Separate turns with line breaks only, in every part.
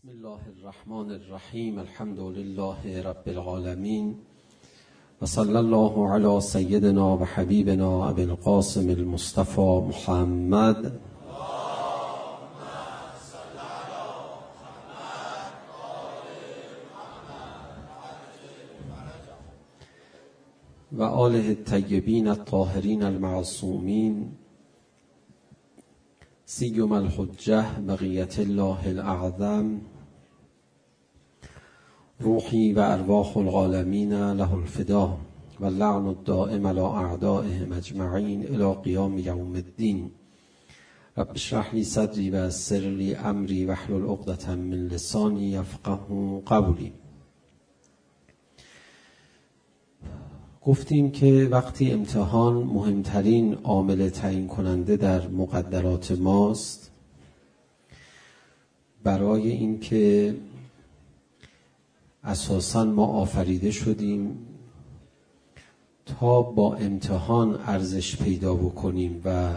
بسم الله الرحمن الرحیم. الحمد لله رب العالمین و صلی الله علی سیدنا و حبیبنا ابی القاسم المصطفى محمد و آله الطیبین الطاهرین المعصومین سیما الحجة بقیة الله الاعظم روحی و ارواح العالمین له الفدا و اللعن الدائم علی اعدائهم اجمعین الی قیام یوم الدین. رب اشرح لی صدری و یسر لی امری واحلل عقدة من لسانی یفقهوا قولی. گفتیم که وقتی امتحان مهمترین عامل تعیین کننده در مقدرات ماست، برای اینکه اساساً ما آفریده شدیم تا با امتحان ارزش پیدا بکنیم و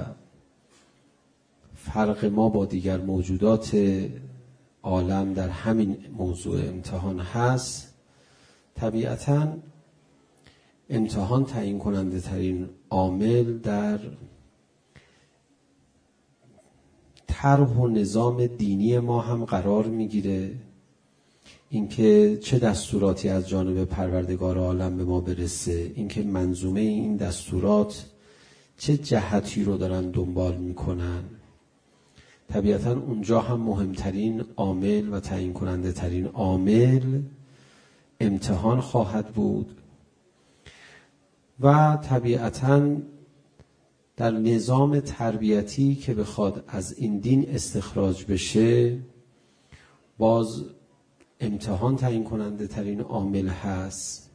فرق ما با دیگر موجودات عالم در همین موضوع امتحان هست. طبیعتاً امتحان تعیین کننده ترین عامل در طرح و نظام دینی ما هم قرار میگیره، اینکه چه دستوراتی از جانب پروردگار عالم به ما برسه، اینکه منظومه این دستورات چه جهتی رو دارن دنبال میکنن. طبیعتاً اونجا هم مهمترین عامل و تعیین کننده ترین عامل امتحان خواهد بود و طبیعتاً در نظام تربیتی که بخواد از این دین استخراج بشه، باز امتحان تعیین کننده ترین عامل هست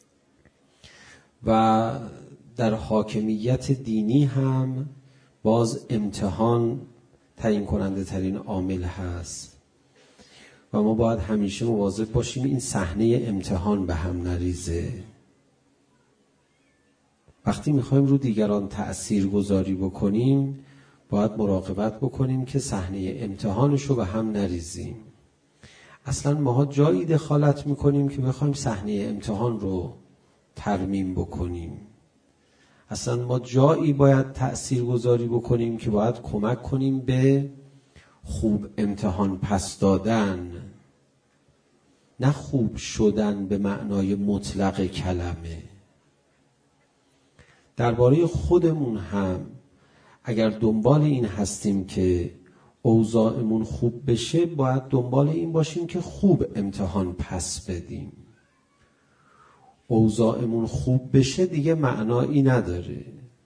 و در حاکمیت دینی هم باز امتحان تعیین کننده ترین عامل هست و ما باید همیشه مواظب باشیم این صحنه امتحان به هم نریزه. وقتی میخوایم رو دیگران تأثیر گذاری بکنیم باید مراقبت بکنیم که صحنه امتحانش رو به هم نریزیم. اصلا ماها جایی دخالت میکنیم که بخوایم صحنه امتحان رو ترمیم بکنیم. اصلا ما جایی باید تأثیر گذاری بکنیم که باید کمک کنیم به خوب امتحان پس دادن، نه خوب شدن به معنای مطلق کلمه. درباره خودمون هم اگر دنبال این هستیم که اوضاعمون خوب بشه، باید دنبال این باشیم که خوب امتحان پس بدیم. اوضاعمون خوب بشه دیگه معنایی نداره.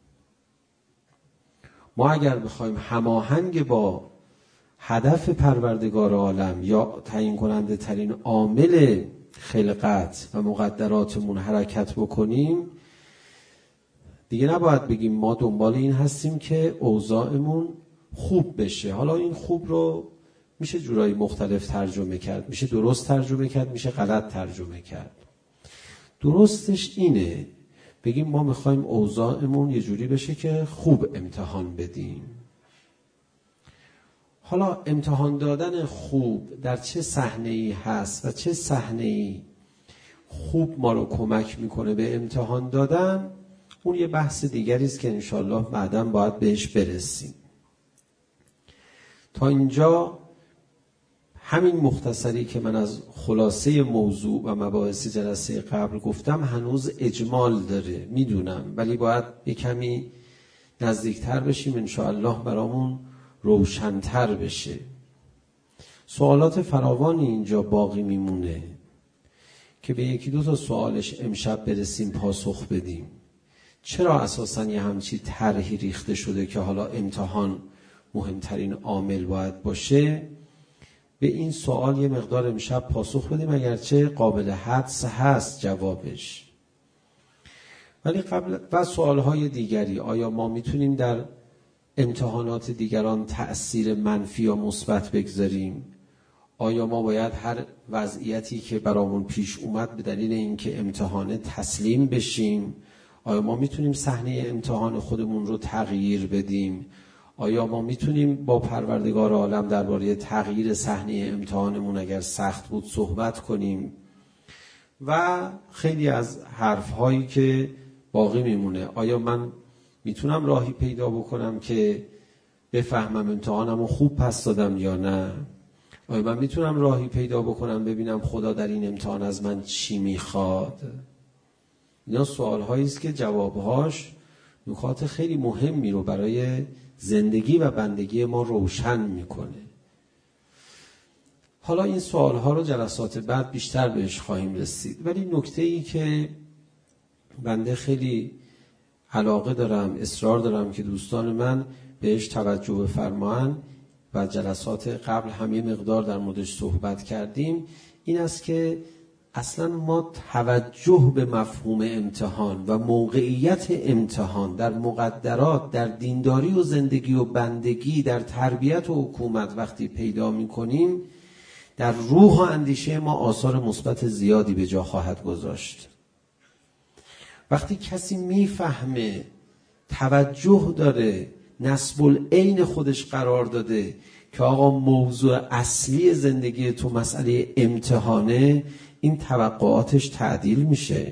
ما اگر بخوایم هماهنگ با هدف پروردگار عالم یا تعیین کننده ترین عامل خلقت و مقدراتمون حرکت بکنیم، دیگه نباید بگیم ما دنبال این هستیم که اوضاعمون خوب بشه. حالا این خوب رو میشه جورایی مختلف ترجمه کرد، میشه درست ترجمه کرد، میشه غلط ترجمه کرد. درستش اینه بگیم ما میخوایم اوضاعمون یه جوری بشه که خوب امتحان بدیم. حالا امتحان دادن خوب در چه صحنه‌ای هست و چه صحنه‌ای خوب ما رو کمک میکنه به امتحان دادن، اون یه بحث دیگری است که انشالله بعداً باید بهش برسیم. تا اینجا همین مختصری که من از خلاصه موضوع و مباحث جلسه قبل گفتم هنوز اجمال داره، میدونم، ولی باید یه کمی نزدیکتر بشیم انشاءالله برامون روشن‌تر بشه. سوالات فراوانی اینجا باقی میمونه که به یکی دو تا سوالش امشب برسیم پاسخ بدیم. چرا اساساً یه همچی طرحی ریخته شده که حالا امتحان مهمترین عامل باید باشه؟ به این سوال یه مقدار امشب پاسخ بدیم، اگرچه قابل حدس هست جوابش. ولی قبل و سوالهای دیگری، آیا ما میتونیم در امتحانات دیگران تأثیر منفی یا مثبت بگذاریم؟ آیا ما باید هر وضعیتی که برامون پیش اومد به دلیل اینکه امتحان تسلیم بشیم؟ آیا ما میتونیم صحنه امتحان خودمون رو تغییر بدیم؟ آیا ما میتونیم با پروردگار عالم درباره تغییر صحنه امتحانمون اگر سخت بود صحبت کنیم و خیلی از حرف‌هایی که باقی میمونه. آیا من میتونم راهی پیدا بکنم که بفهمم امتحانمو خوب پس دادم یا نه؟ آیا من میتونم راهی پیدا بکنم ببینم خدا در این امتحان از من چی میخواد؟ اینا سوال‌هایی است که جوابهاش نکات خیلی مهمی رو برای زندگی و بندگی ما روشن میکنه. حالا این سوال‌ها رو جلسات بعد بیشتر بهش خواهیم رسید، ولی نکته‌ای که بنده خیلی علاقه دارم، اصرار دارم که دوستان من بهش توجه بفرمایند و جلسات قبل هم یه مقدار در موردش صحبت کردیم، این است که اصلا ما توجه به مفهوم امتحان و موقعیت امتحان در مقدرات، در دینداری و زندگی و بندگی، در تربیت و حکومت وقتی پیدا می‌کنیم، در روح و اندیشه ما آثار مثبت زیادی به جا خواهد گذاشت. وقتی کسی میفهمه، توجه داره، نصب العین خودش قرار داده که آقا موضوع اصلی زندگی تو مسئله امتحانه، این توقعاتش تعدیل میشه.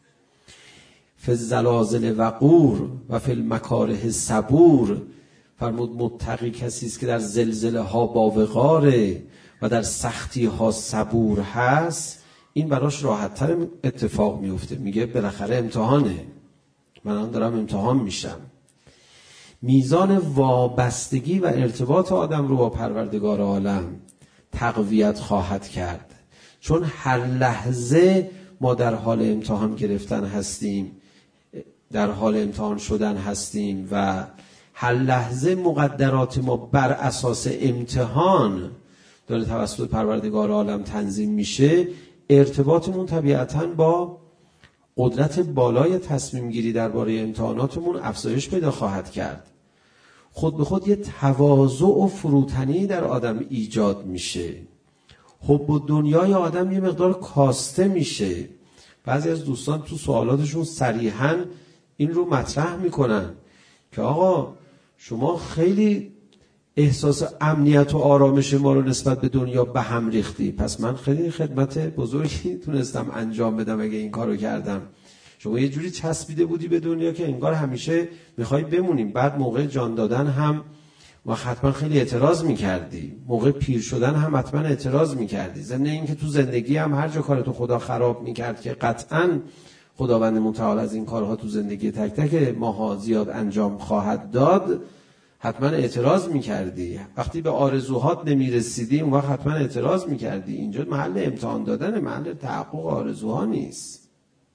فی الزلازل وقور و فی المکاره صبور. فرمود متقی کسی است که در زلزله ها با وقاره و در سختی ها صبور هست. این براش راحت تر اتفاق میفته. میگه بالاخره امتحانه، من دارم امتحان میشم. میزان وابستگی و ارتباط آدم رو با پروردگار عالم تقویت خواهد کرد، چون هر لحظه ما در حال امتحان گرفتن هستیم، در حال امتحان شدن هستیم و هر لحظه مقدرات ما بر اساس امتحان داره توسط پروردگار عالم تنظیم میشه. ارتباطمون طبیعتاً با قدرت بالای تصمیم گیری درباره امتحاناتمون افزایش پیدا خواهد کرد. خود به خود یه تواضع و فروتنی در آدم ایجاد میشه. حب و دنیای آدم یه مقدار کاسته میشه. بعضی از دوستان تو سوالاتشون صریحاً این رو مطرح میکنن که آقا شما خیلی احساس امنیت و آرامش ما رو نسبت به دنیا به هم ریختی، پس من خیلی خدمت بزرگی تونستم انجام بدم اگه این کارو کردم. شما یه جوری چسبیده بودی به دنیا که انگار همیشه میخوای بمونیم، بعد موقع جان دادن هم و حتما خیلی اعتراض میکردی، موقع پیر شدن هم حتما اعتراض میکردی، ضمن این که تو زندگی هم هر جا کارتو خدا خراب میکرد که قطعاً خداوند متعال از این کارها تو زندگی تک تک ماها زیاد انجام خواهد داد، حتما اعتراض میکردی. وقتی به آرزوهات نمیرسیدی اون وقت حتما اعتراض میکردی. اینجا محل امتحان دادن، محل تحقق آرزوها نیست.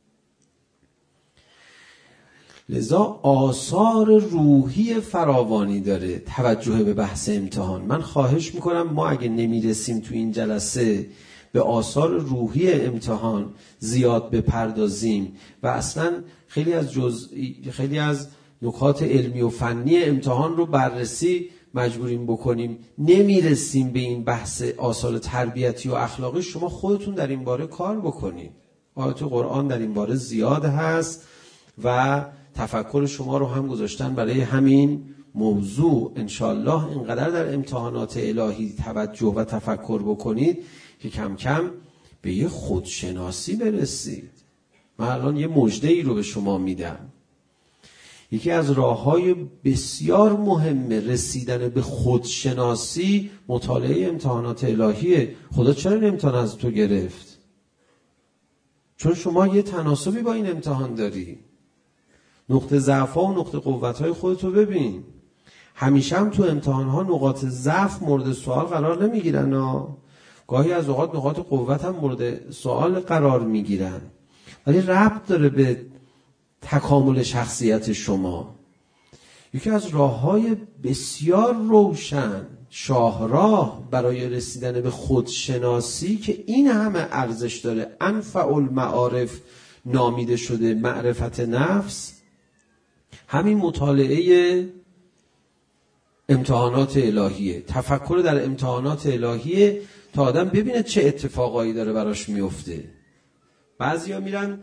لذا آثار روحی فراوانی داره توجه به بحث امتحان. من خواهش میکنم ما اگه نمیرسیم تو این جلسه به آثار روحی امتحان زیاد بپردازیم و اصلا خیلی از نکات علمی و فنی امتحان رو بررسی مجبوریم بکنیم، نمیرسیم به این بحث آثار تربیتی و اخلاقی. شما خودتون در این باره کار بکنید. آیات قرآن در این باره زیاد هست و تفکر شما رو هم گذاشتن برای همین موضوع. انشالله اینقدر در امتحانات الهی توجه و تفکر بکنید که کم کم به یه خودشناسی برسید. من الان یه مژده‌ای رو به شما میدم. یکی از راه‌های بسیار مهم رسیدن به خودشناسی مطالعه امتحانات الهیه. خدا چرا این امتحان از تو گرفت؟ چون شما یه تناسبی با این امتحان داری. نقطه ضعف‌ها و نقطه قوت‌های خودتو ببین. همیشه هم تو امتحان‌ها نقاط ضعف مورد سوال قرار نمیگیرن، گاهی از اوقات نقاط قوت هم مورد سوال قرار میگیرن، ولی ربط داره به تکامل شخصیت شما. یکی از راه‌های بسیار روشن، شاهراه برای رسیدن به خودشناسی که این همه ارزش داره، انفع المعارف نامیده شده معرفت نفس، همین مطالعه امتحانات الهیه، تفکر در امتحانات الهیه تا آدم ببینه چه اتفاقایی داره براش میفته. بعضیا میرن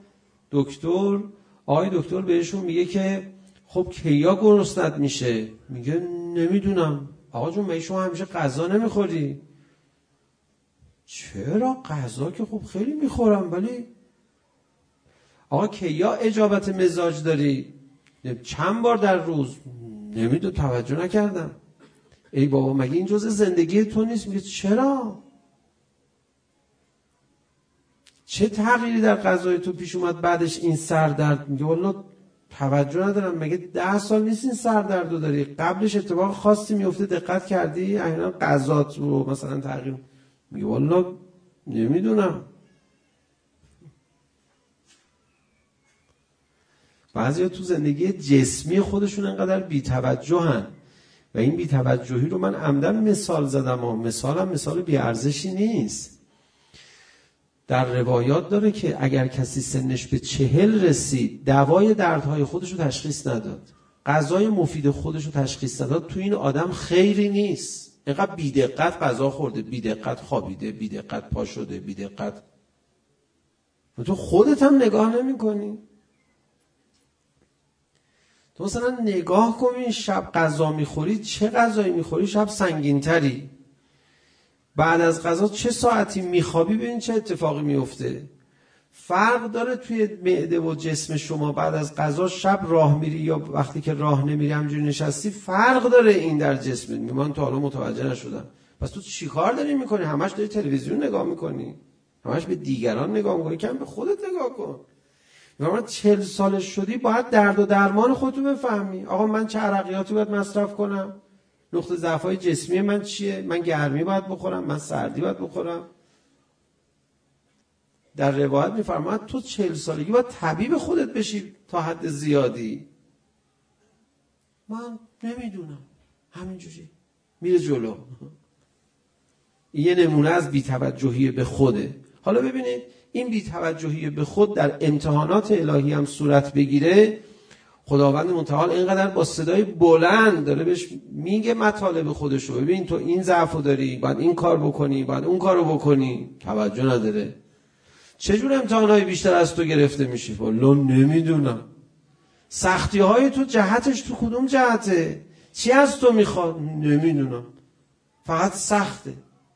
آقای دکتر بهشون میگه که خب کیا گرسنت میشه؟ میگه نمیدونم. آقا جون مگه شما همیشه غذا نمیخوری؟ چرا؟ غذا که خب خیلی میخورم، ولی آقا که یا اجابت مزاج داری؟ چند بار در روز؟ نمیدونم، توجه نکردم. ای بابا مگه این جزء زندگی تو نیست؟ میگه چرا؟ چه تغییری در غذای تو پیش اومد بعدش این سردرد؟ میگه والا توجه ندارم. مگه 10 سال نیست این سردرد رو داری؟ قبلش اتفاق خاصی میفته دقت کردی؟ احیانا غذات رو مثلا تغییر. میگه والا نمیدونم. بعضیا تو زندگی جسمی خودشون انقدر بی‌توجهن و این بی‌توجهی رو من عمدن مثال زدم و مثالم مثال بی‌ارزشی نیست. در روایات داره که اگر کسی سنش به 40 رسید دوای دردهای خودش رو تشخیص نداد، غذای مفید خودش رو تشخیص نداد، تو این آدم خیری نیست. اینقدر بی‌دقت غذا خورده، بی‌دقت خوابیده، بی‌دقت پا شده، بی‌دقت. تو خودت هم نگاه نمی کنی. تو مثلا نگاه کنی شب غذا میخوری، چه غذایی میخوری؟ شب سنگین‌تری. بعد از غذا چه ساعتی میخوابی؟ ببین چه اتفاقی میفته. فرق داره توی معده و جسم شما. بعد از غذا شب راه میری یا وقتی که راه نمیری همجوری نشستی، فرق داره این در جسم. من تا حالا متوجه نشدم. پس تو چی کار داری میکنی؟ همش داری تلویزیون نگاه میکنی، همش به دیگران نگاه میکنی، کم به خودت نگاه کن. مثلا 40 سالش شدی باید درد و درمان خودتو بفهمی. آقا من چه عرقیاتی باید مصرف کنم؟ نقطه ضعف‌های جسمی من چیه؟ من گرمی باید بخورم؟ من سردی باید بخورم؟ در روایت میفرماید تو 40 سالگی باید طبیب خودت بشی تا حد زیادی. من نمیدونم، همینجوری میره جلو. یه نمونه از بی‌توجهی به خوده. حالا ببینید این بی‌توجهی به خود در امتحانات الهی هم صورت بگیره، خداوند متعال اینقدر با صدای بلند داره بهش میگه مطالب خودشو. ببین تو این ضعفو داری، باید این کار بکنی، باید اون کارو بکنی. توجه نداره. چجور امتحانای بیشتر از تو گرفته میشی؟ والا نمیدونم. سختی‌های تو جهتش تو کدوم جهته؟ چی از تو میخواد؟ نمیدونم. فقط سخته.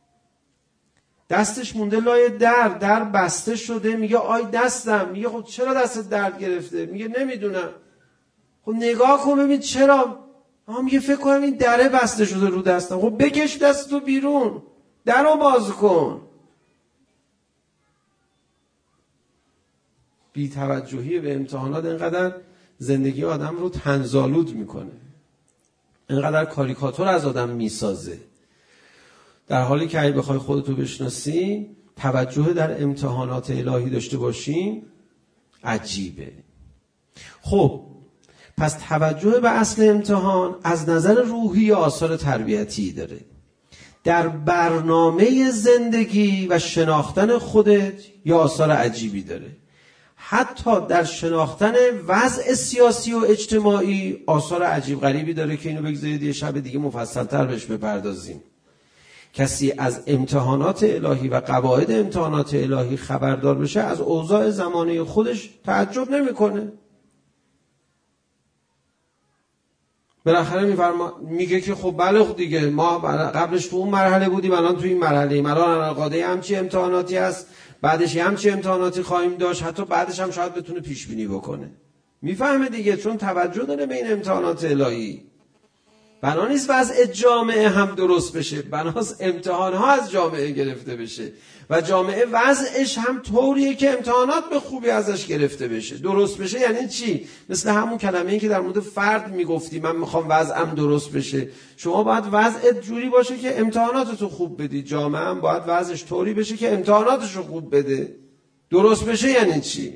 دستش مونده لای در بسته شده، میگه آی دستم. میگه خب چرا دستت درد گرفته؟ میگه نمیدونم. خب نگاه کن ببین چرا. میگه فکر کنم این دره بسته شده رو دستم. خب بکش دستتو بیرون، درو باز کن. بی‌توجهی به امتحانات اینقدر زندگی آدم رو طنزآلود میکنه، اینقدر کاریکاتور از آدم میسازه، در حالی که اگه بخوای خودتو بشناسی، توجه در امتحانات الهی داشته باشی، عجیبه. خب پس توجه به اصل امتحان از نظر روحی آثار تربیتی داره. در برنامه زندگی و شناختن خودت یا آثار عجیبی داره. حتی در شناختن وضع سیاسی و اجتماعی آثار عجیب غریبی داره که اینو بگذارید یه شب دیگه مفصل‌تر بهش بپردازیم. کسی از امتحانات الهی و قواعد امتحانات الهی خبردار بشه، از اوضاع زمانه خودش تعجب نمیکنه. بالاخره میگه که خب بله دیگه ما قبلش تو اون مرحله بودیم، الان تو این مرحله، الان القاده همچی امتحاناتی هست، بعدش همچی امتحاناتی خواهیم داشت، حتی بعدش هم شاید بتونه پیش بینی بکنه. میفهمه دیگه، چون توجه داره به این امتحانات الهی. بنا نیست وضع جامعه هم درست بشه، بناست امتحان ها از جامعه گرفته بشه و جامعه وضعش هم طوریه که امتحانات به خوبی ازش گرفته بشه. درست بشه یعنی چی؟ مثل همون کلمه‌ای که در مورد فرد میگفتی، من میخوام وضعم درست بشه. شما باید وضعت جوری باشه که امتحاناتتو خوب بدی، جامعه هم باید وضعش طوری بشه که امتحاناتشو خوب بده. درست بشه یعنی چی؟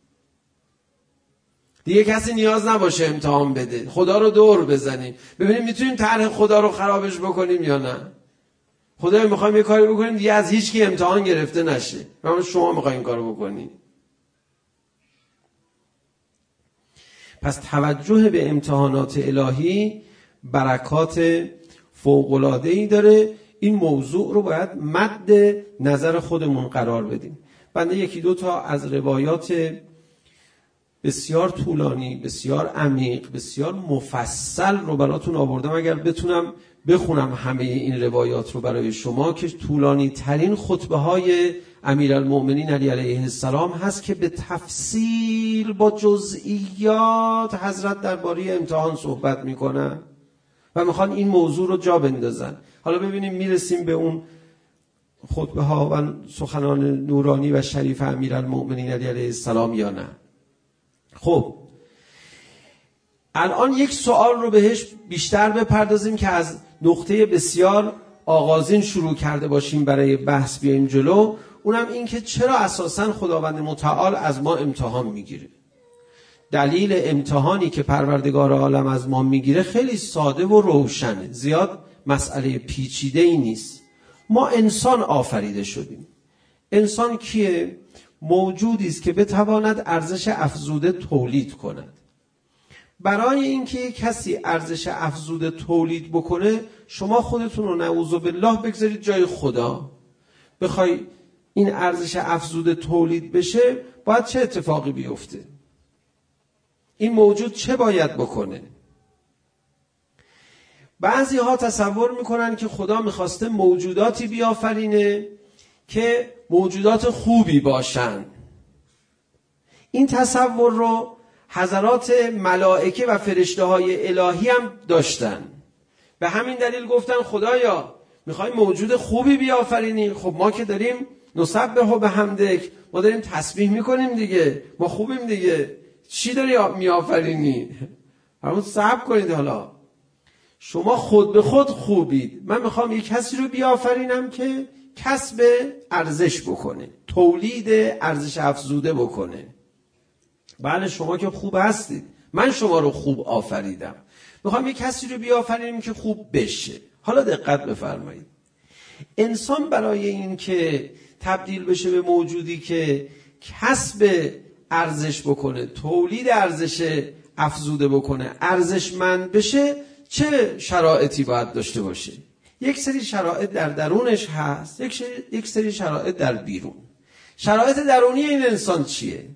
دیگه کسی نیاز نباشه امتحان بده، خدا رو دور بزنیم ببینیم میتونیم طرح خدا رو خرابش بکنیم یا نه. خدای میخوایم یه کاری بکنیم دیگه از هیچ کی امتحان گرفته نشه، اما شما میخواین این کارو بکنی. پس توجه به امتحانات الهی برکات فوق‌العاده‌ای داره. این موضوع رو باید مد نظر خودمون قرار بدیم. بنده یکی دو تا از روایات بسیار طولانی، بسیار عمیق، بسیار مفصل رو براتون آوردم. اگر بتونم بخونم همه این روایات رو برای شما که طولانی ترین خطبه های امیرالمؤمنین علی علیه السلام هست که به تفصیل با جزئیات حضرت درباره امتحان صحبت میکنن و میخوان این موضوع رو جا بندازن. حالا ببینیم میرسیم به اون خطبه ها و سخنان نورانی و شریف امیرالمؤمنین علی علیه السلام یا نه. خب الان یک سوال رو بهش بیشتر بپردازیم که از نقطه بسیار آغازین شروع کرده باشیم برای بحث بیایم جلو. اونم این که چرا اساساً خداوند متعال از ما امتحان میگیره. دلیل امتحانی که پروردگار عالم از ما میگیره خیلی ساده و روشنه، زیاد مسئله پیچیده ای نیست. ما انسان آفریده شدیم. انسان کیه؟ موجودی است که بتواند ارزش افزوده تولید کند. برای اینکه کسی ارزش افزوده تولید بکنه، شما خودتون رو نعوذ بالله بگذارید جای خدا. بخوای این ارزش افزوده تولید بشه، باید چه اتفاقی بیفته؟ این موجود چه باید بکنه؟ بعضی ها تصور میکنن که خدا میخواسته موجوداتی بیافرینه که موجودات خوبی باشن. این تصور رو حضرات ملائکه و فرشته های الهی هم داشتن. به همین دلیل گفتن خدایا میخوای موجود خوبی بیافرینی؟ خب ما که داریم نسبح به حمدک، ما داریم تسبیح میکنیم دیگه، ما خوبیم دیگه، چی داری میآفرینی؟ همون صبر کنید. حالا شما خود به خود خوبید، من میخوام یک کسی رو بیافرینم که کسب ارزش بکنه، تولید ارزش افزوده بکنه. بله شما که خوب هستید، من شما رو خوب آفریدم، میخوام یک کسی رو بیافرینم که خوب بشه. حالا دقت بفرمایید، انسان برای این که تبدیل بشه به موجودی که کسب ارزش بکنه، تولید ارزش افزوده بکنه، ارزشمند بشه، چه شرایطی باید داشته باشه؟ یک سری شرایط در درونش هست، یک سری شرایط در بیرون. شرایط درونی این انسان چیه؟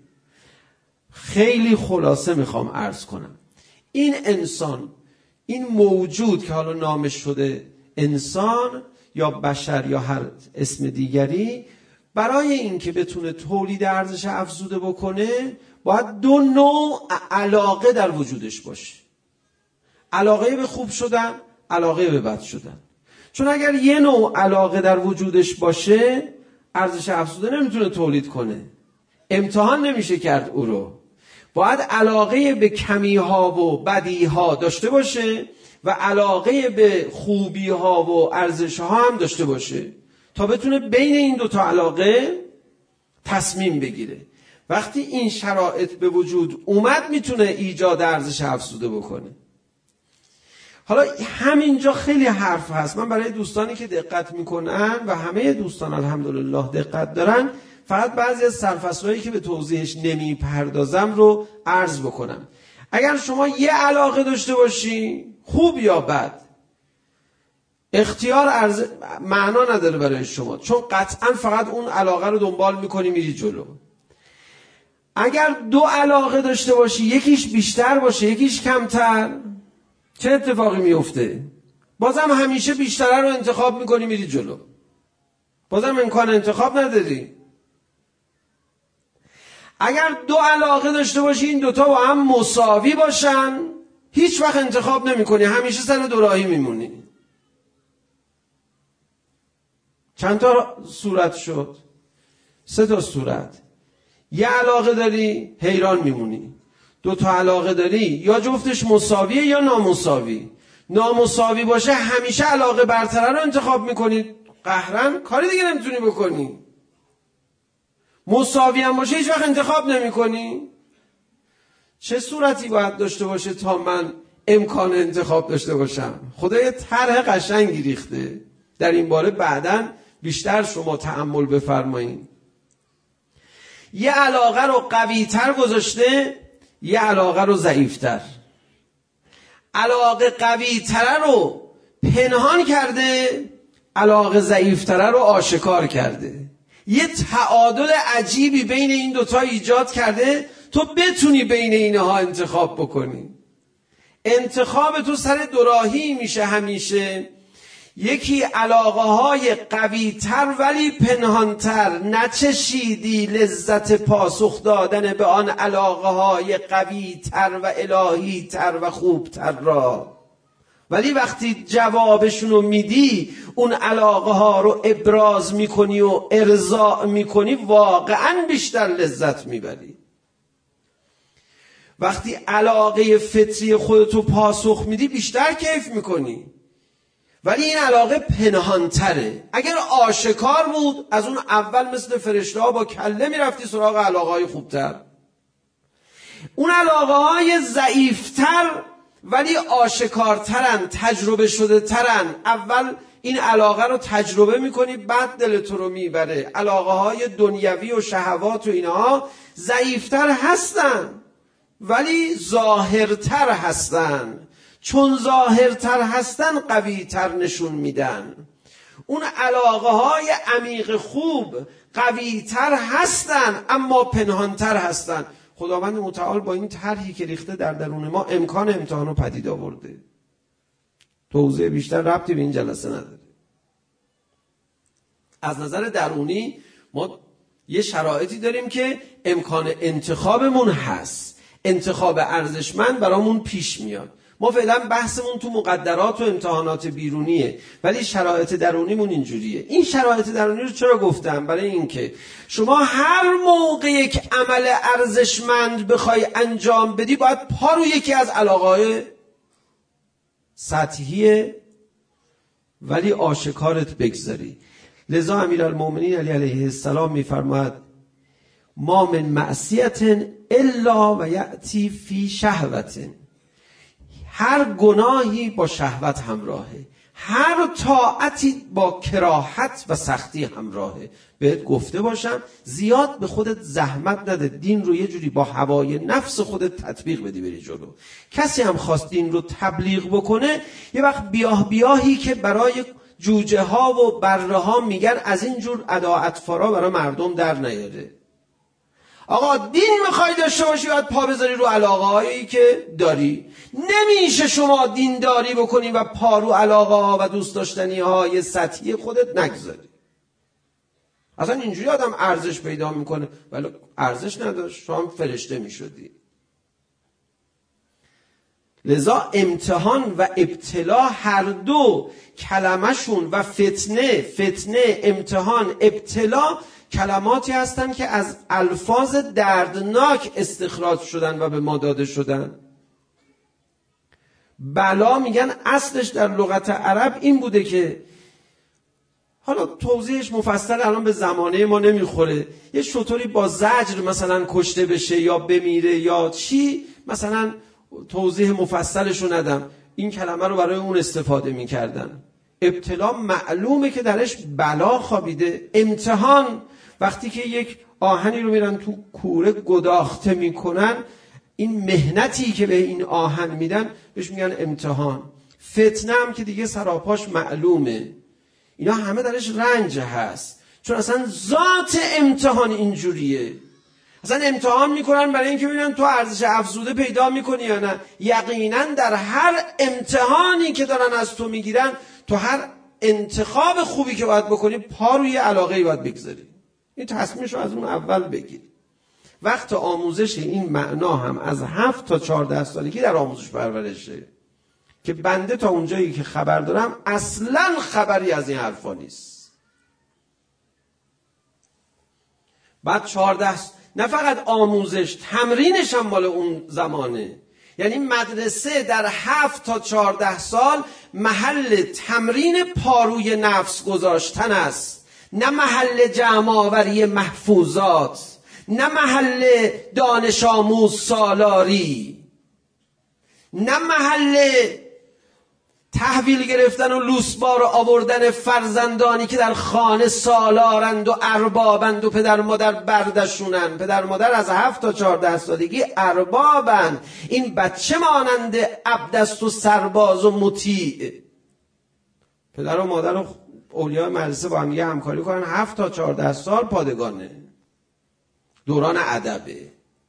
خیلی خلاصه میخوام عرض کنم. این انسان، این موجود که حالا نامش شده انسان یا بشر یا هر اسم دیگری، برای اینکه بتونه تولید ارزش افزوده بکنه باید دو نوع علاقه در وجودش باشه. علاقه به خوب شدن، علاقه به بد شدن. چون اگر یه نوع علاقه در وجودش باشه، ارزش افزوده نمیتونه تولید کنه، امتحان نمیشه کرد او رو. باید علاقه به کمیها و بدیها داشته باشه و علاقه به خوبیها و ارزشها هم داشته باشه تا بتونه بین این دوتا علاقه تصمیم بگیره. وقتی این شرایط به وجود اومد میتونه ایجاد ارزش افزوده بکنه. حالا همینجا خیلی حرف هست. من برای دوستانی که دقت میکنن و همه دوستان الحمدلله دقت دارن، فقط بعضی از سرفصلایی که به توضیحش نمیپردازم رو عرض بکنم. اگر شما یه علاقه داشته باشی، خوب یا بد، اختیار معنا نداره برای شما، چون قطعا فقط اون علاقه رو دنبال میکنی میری جلو. اگر دو علاقه داشته باشی، یکیش بیشتر باشه یکیش کمتر، چه اتفاقی میفته؟ بازم همیشه بیشتره رو انتخاب میکنی میری جلو، بازم امکان انتخاب نداری. اگر دو علاقه داشته باشی، این دوتا با هم مساوی باشن، هیچ وقت انتخاب نمی کنی، همیشه سر دوراهی میمونی. چند تا صورت شد؟ 3 تا صورت. یه علاقه داری حیران میمونی، 2 تا علاقه داری یا جفتش مساویه یا نامساوی. نامساوی باشه همیشه علاقه برتره رو انتخاب میکنی، قهرن کاری دیگه نمیتونی بکنی. مساوی هم باشه هیچ وقت انتخاب نمی کنی. چه صورتی باید داشته باشه تا من امکان انتخاب داشته باشم؟ خدا یه طرح قشنگی ریخته در این باره، بعداً بیشتر شما تأمل بفرمایید. یه علاقه رو قوی تر گذاشته، یه علاقه رو ضعیف تر. علاقه قوی تر رو پنهان کرده، علاقه ضعیف تر رو آشکار کرده. یه تعادل عجیبی بین این دوتا ایجاد کرده تو بتونی بین اینها انتخاب بکنی. انتخاب تو سر دوراهی میشه همیشه. یکی علاقه های قوی تر ولی پنهانتر، نچشیدی لذت پاسخ دادن به آن علاقه های قوی تر و الهی تر و خوب تر را، ولی وقتی جوابشونو میدی اون علاقه ها رو ابراز میکنی و ارضاء میکنی، واقعا بیشتر لذت میبری. وقتی علاقه فطری خودتو پاسخ میدی بیشتر کیف میکنی، ولی این علاقه پنهانتره. اگر آشکار بود از اون اول مثل فرشته ها با کله میرفتی سراغ علاقه های خوبتر. اون علاقه های ضعیفتر ولی آشکارترن، تجربه شده ترن. اول این علاقه رو تجربه میکنی بعد دلت رو میبره. علاقه های دنیوی و شهوات و اینها ضعیفتر هستن ولی ظاهرتر هستن. چون ظاهرتر هستن قویتر نشون میدن. اون علاقه های عمیق خوب قویتر هستن اما پنهانتر هستن. خداوند متعال با این طرحی که ریخته در درون ما امکان امتحان رو پدید آورده. توضیح بیشتر ربطی به این جلسه نداره. از نظر درونی ما یه شرایطی داریم که امکان انتخابمون هست، انتخاب ارزشمند برامون پیش میاد. ما فعلا بحثمون تو مقدرات و امتحانات بیرونیه، ولی شرایط درونیمون اینجوریه. این شرایط درونی رو چرا گفتم؟ برای اینکه شما هر موقع یک عمل ارزشمند بخوای انجام بدی باید پا رو یکی از علاقه‌های سطحی ولی آشکارت بگذاری. لذا امیرالمومنین علی علیه السلام میفرماید ما من معصیت الا و یأتی فی شهوت. هر گناهی با شهوت همراهه، هر طاعتی با کراهت و سختی همراهه. بهت گفته باشم زیاد به خودت زحمت نده، دین رو یه جوری با هوای نفس خودت تطبیق بدی بری جلو. کسی هم خواست دین رو تبلیغ بکنه یه وقت بیاهی که برای جوجه ها و بره ها میگن از این جور اداعتفارا برای مردم در نیاره. آقا دین میخوای داشته باشی باید پا بذاری رو علاقه هایی که داری. نمیشه شما دین داری بکنی و پا رو علاقه ها و دوست داشتنی های سطحی خودت نگذاری. اصلا اینجوری آدم ارزش پیدا میکنه، ولی ارزش نداشت شما هم فرشته میشدی. لذا امتحان و ابتلا هر دو کلمه‌شون و فتنه، امتحان، ابتلا کلماتی هستن که از الفاظ دردناک استخراج شدن و به ما داده شدن. بلا میگن اصلش در لغت عرب این بوده که حالا توضیحش مفصل الان به زمانه ما نمیخوره. یه شطوری با زجر مثلا کشته بشه یا بمیره یا چی، مثلا توضیح مفصلشو ندم. این کلمه رو برای اون استفاده میکردن. ابتلا معلومه که درش بلا خوابیده. امتحان وقتی که یک آهنی رو میرن تو کوره گداخته میکنن، این مهنتی که به این آهن میدن بهش میگن امتحان. فتنه هم که دیگه سراپاش معلومه. اینا همه درش رنج هست، چون اصلا ذات امتحان اینجوریه. اصلا امتحان میکنن برای اینکه ببینن تو ارزش افزوده پیدا میکنی یا نه. یقینا در هر امتحانی که دارن از تو میگیرن، تو هر انتخاب خوبی که باید بکنی پا روی علاقه‌ای باید بگذاری. این تصمیمش رو از اون اول بگیر. وقت آموزش این معنا هم از 7 تا 14 سالگی در آموزش پرورشه که بنده تا اونجایی که خبر دارم اصلاً خبری از این حرفا نیست. بعد 14 نه فقط آموزش، تمرینش هم مال اون زمانه. یعنی مدرسه در 7 تا 14 سال محل تمرین پاروی نفس گذاشتن است، نه محل جمع آوری محفوظات، نه محل دانش آموز سالاری، نه محل تحویل گرفتن و لوسبار آوردن فرزندانی که در خانه سالارند و اربابند و پدر مادر بردشونن. پدر مادر از 7 تا 14 سالگی اربابند. این بچه مانند عبد است و سرباز و مطیع. پدر و مادر و اولیاء مدرسه با هم دیگه همکاری کنن. 7 تا 14 سال پادگانه، دوران ادبه.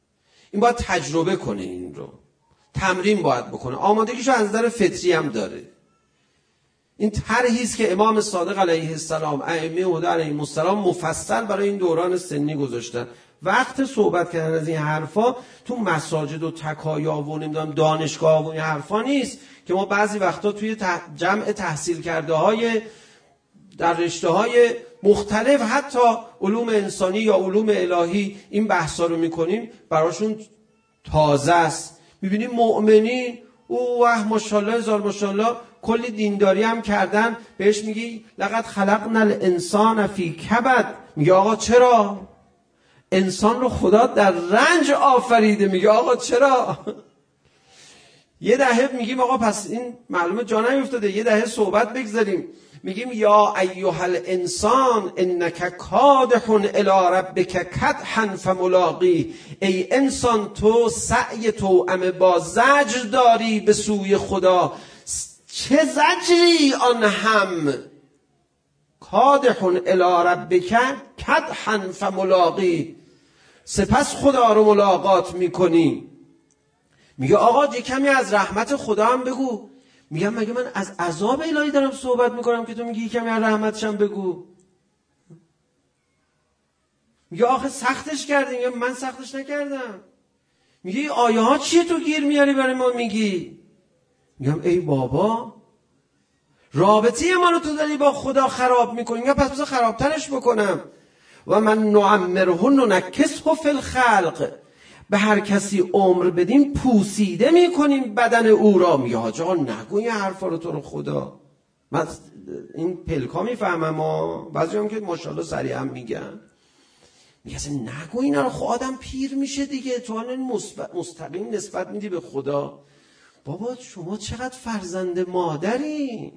این باید تجربه کنه، این رو تمرین باید بکنه، آمادگیشو از نظر فطری هم داره. این طرحی است که امام صادق علیه السلام، ائمه هدی علیهم السلام مفصل برای این دوران سنی گذاشتن. وقت صحبت کردن از این حرفا تو مساجد و تکایا و نمیدونم دانشگاه و این حرفا نیست که ما بعضی وقتا توی جمع تحصیل کرده های در رشته های مختلف، حتی علوم انسانی یا علوم الهی، این بحثا رو میکنیم، براشون تازه است. میبینیم مؤمنین اوه ماشاءالله هزار ماشاءالله کلی دینداری هم کردن، بهش میگی لقد خلقنا الانسان فی کبد، میگه آقا چرا؟ انسان رو خدا در رنج آفریده، میگه آقا چرا؟ یه دهه میگیم آقا پس این معلومه جا نیفتاده، یه دهه صحبت بگذاریم، میگیم یا ایها الانسان انک کادح الی ربک کدحا فملاقی، ای انسان تو سعی توأم با زجر داری به سوی خدا، چه زجری آن هم کادح الی ربک کدحا فملاقی، سپس خدا رو ملاقات میکنی. میگه آقا یه کمی از رحمت خدا هم بگو. میگم مگه من از عذاب الهی دارم صحبت میکنم که تو میگی کمی از رحمتش هم بگو؟ میگه آخه سختش کردی. میگم من سختش نکردم. میگه این آیه ها چیه تو گیر میاری برای ما میگی؟ میگم ای بابا رابطه ما رو تو داری با خدا خراب میکنی. میگم پس بذار خرابترش بکنم. و من نعمره ننکسه فی الخلق، به هر کسی عمر بدیم پوسیده میکنیم بدن او را. میگه حاج آقا نگو این حرفا رو تو رو خدا. من این پلکا میفهمم ها، بعضی هم که ماشاءالله سریع هم میگن. میگه اصلا نگو اینا رو، خب آدم پیر میشه دیگه، تو الان مستقیم نسبت میدی به خدا. بابا شما چقدر فرزند مادری،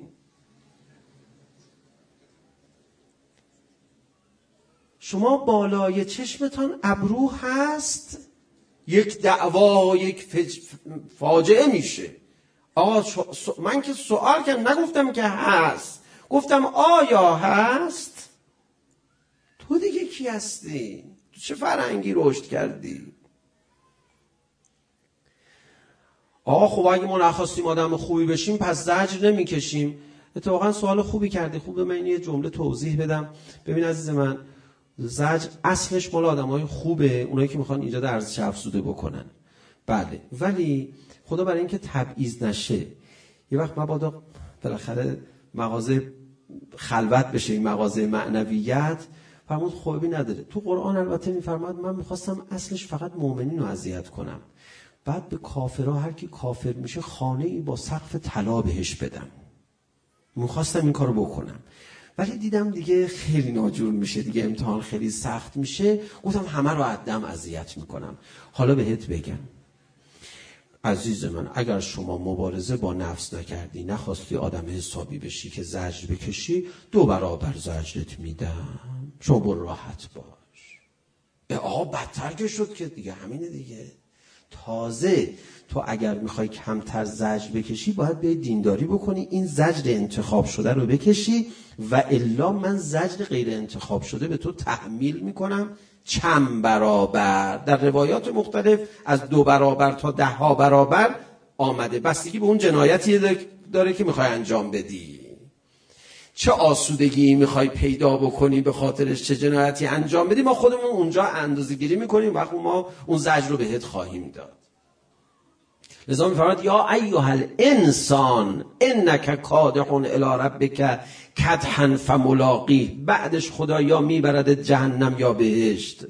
شما بالای چشمتان ابرو هست، یک دعوا یک فاجعه میشه. آقا من که سوال کردم، نگفتم که هست، گفتم آیا هست؟ تو دیگه کی هستی؟ تو چه فرهنگی رشد کردی؟ آقا خب اگه ما نخواستیم آدم خوبی بشیم پس زجر نمیکشیم. اتفاقا سوال خوبی کردی، خوبه من یه جمله توضیح بدم. ببین عزیز من، زجر اصلش مال آدمای خوبه، اونایی که میخوان ایجاد ارزش افزوده بکنن. بله، ولی خدا برای اینکه تبعیض نشه، یه وقت مبادا بالاخره مغازه خلوت بشه، این مغازه معنویت، فرمود خوبی نداره. تو قرآن البته میفرماد من میخواستم اصلش فقط مؤمنین رو اذیت کنم، بعد به کافرها هر کی کافر میشه خانه‌ای با سقف طلا بهش بدم. میخواستم این کارو بکنم، ولی دیدم دیگه خیلی ناجور میشه، دیگه امتحان خیلی سخت میشه، گفتم همه رو عدم اذیت میکنم. حالا بهت بگم عزیز من، اگر شما مبارزه با نفس نکردی، نخواستی آدم حسابی بشی که زجر بکشی، 2 برابر زجرت میدم، شما برو راحت باش. آقا بدتر که شد که دیگه همینه دیگه. تازه تو اگر میخوای کمتر زجر بکشی باید بیای دینداری بکنی، این زجر انتخاب شده رو بکشی، و الا من زجر غیر انتخاب شده به تو تحمیل میکنم چند برابر. در روایات مختلف از 2 برابر تا 10 برابر آمده، بستگی به اون جنایتی داره که میخوای انجام بدی، چه آسودگی میخوای پیدا بکنی به خاطرش، چه جنایتی انجام بدی. ما خودمون اونجا اندازه‌گیری میکنیم، وقت ما اون زجر رو بهت خواهیم داد. لذا میفرماد یا ایها الانسان انک کادح الی ربک کدحا فملاقی، بعدش خدا یا میبرد جهنم یا بهشت.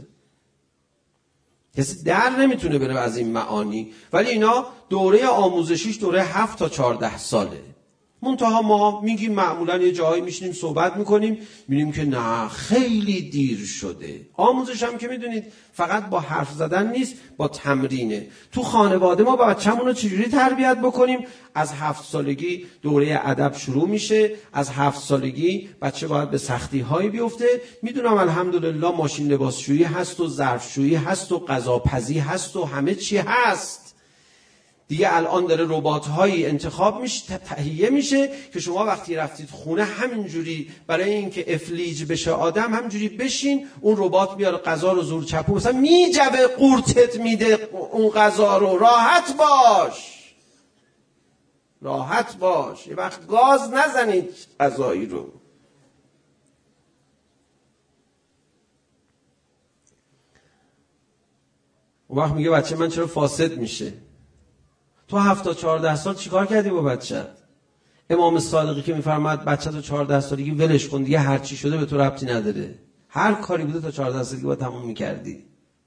کسی در نمیتونه بره از این معانی، ولی اینا دوره آموزشیش دوره 7 تا 14 ساله. منتها ما میگیم معمولا یه جایی میشینیم صحبت میکنیم، میبینیم که نه خیلی دیر شده. آموزش هم که میدونید فقط با حرف زدن نیست، با تمرینه. تو خانواده ما بچه‌مون رو چجوری تربیت بکنیم؟ از 7 سالگی دوره ادب شروع میشه، از 7 سالگی بچه باید به سختی هایی بیفته. میدونم الحمدلله ماشین لباسشویی هست و ظرفشویی هست و غذاپزی هست و همه چی هست دیگه الان داره ربات‌هایی انتخاب میشه، تهیه میشه که شما وقتی رفتید خونه همینجوری برای اینکه افلیج بشه آدم همینجوری بشین، اون ربات بیاره غذا رو زور چپو مثلا میجوه قورتت میده اون غذا رو. راحت باش، راحت باش، یه وقت گاز نزنید غذایی رو. اون وقت میگه بچه من چرا فاسد میشه؟ تو 14 سال چیکار کردی با بچت؟ امام صادقی که میفرماد بچه تو 14 سالگی ولش کن، دیگه هر چی شده به تو ربطی نداره. هر کاری بوده تا 14 سالگی باید تموم میکردی.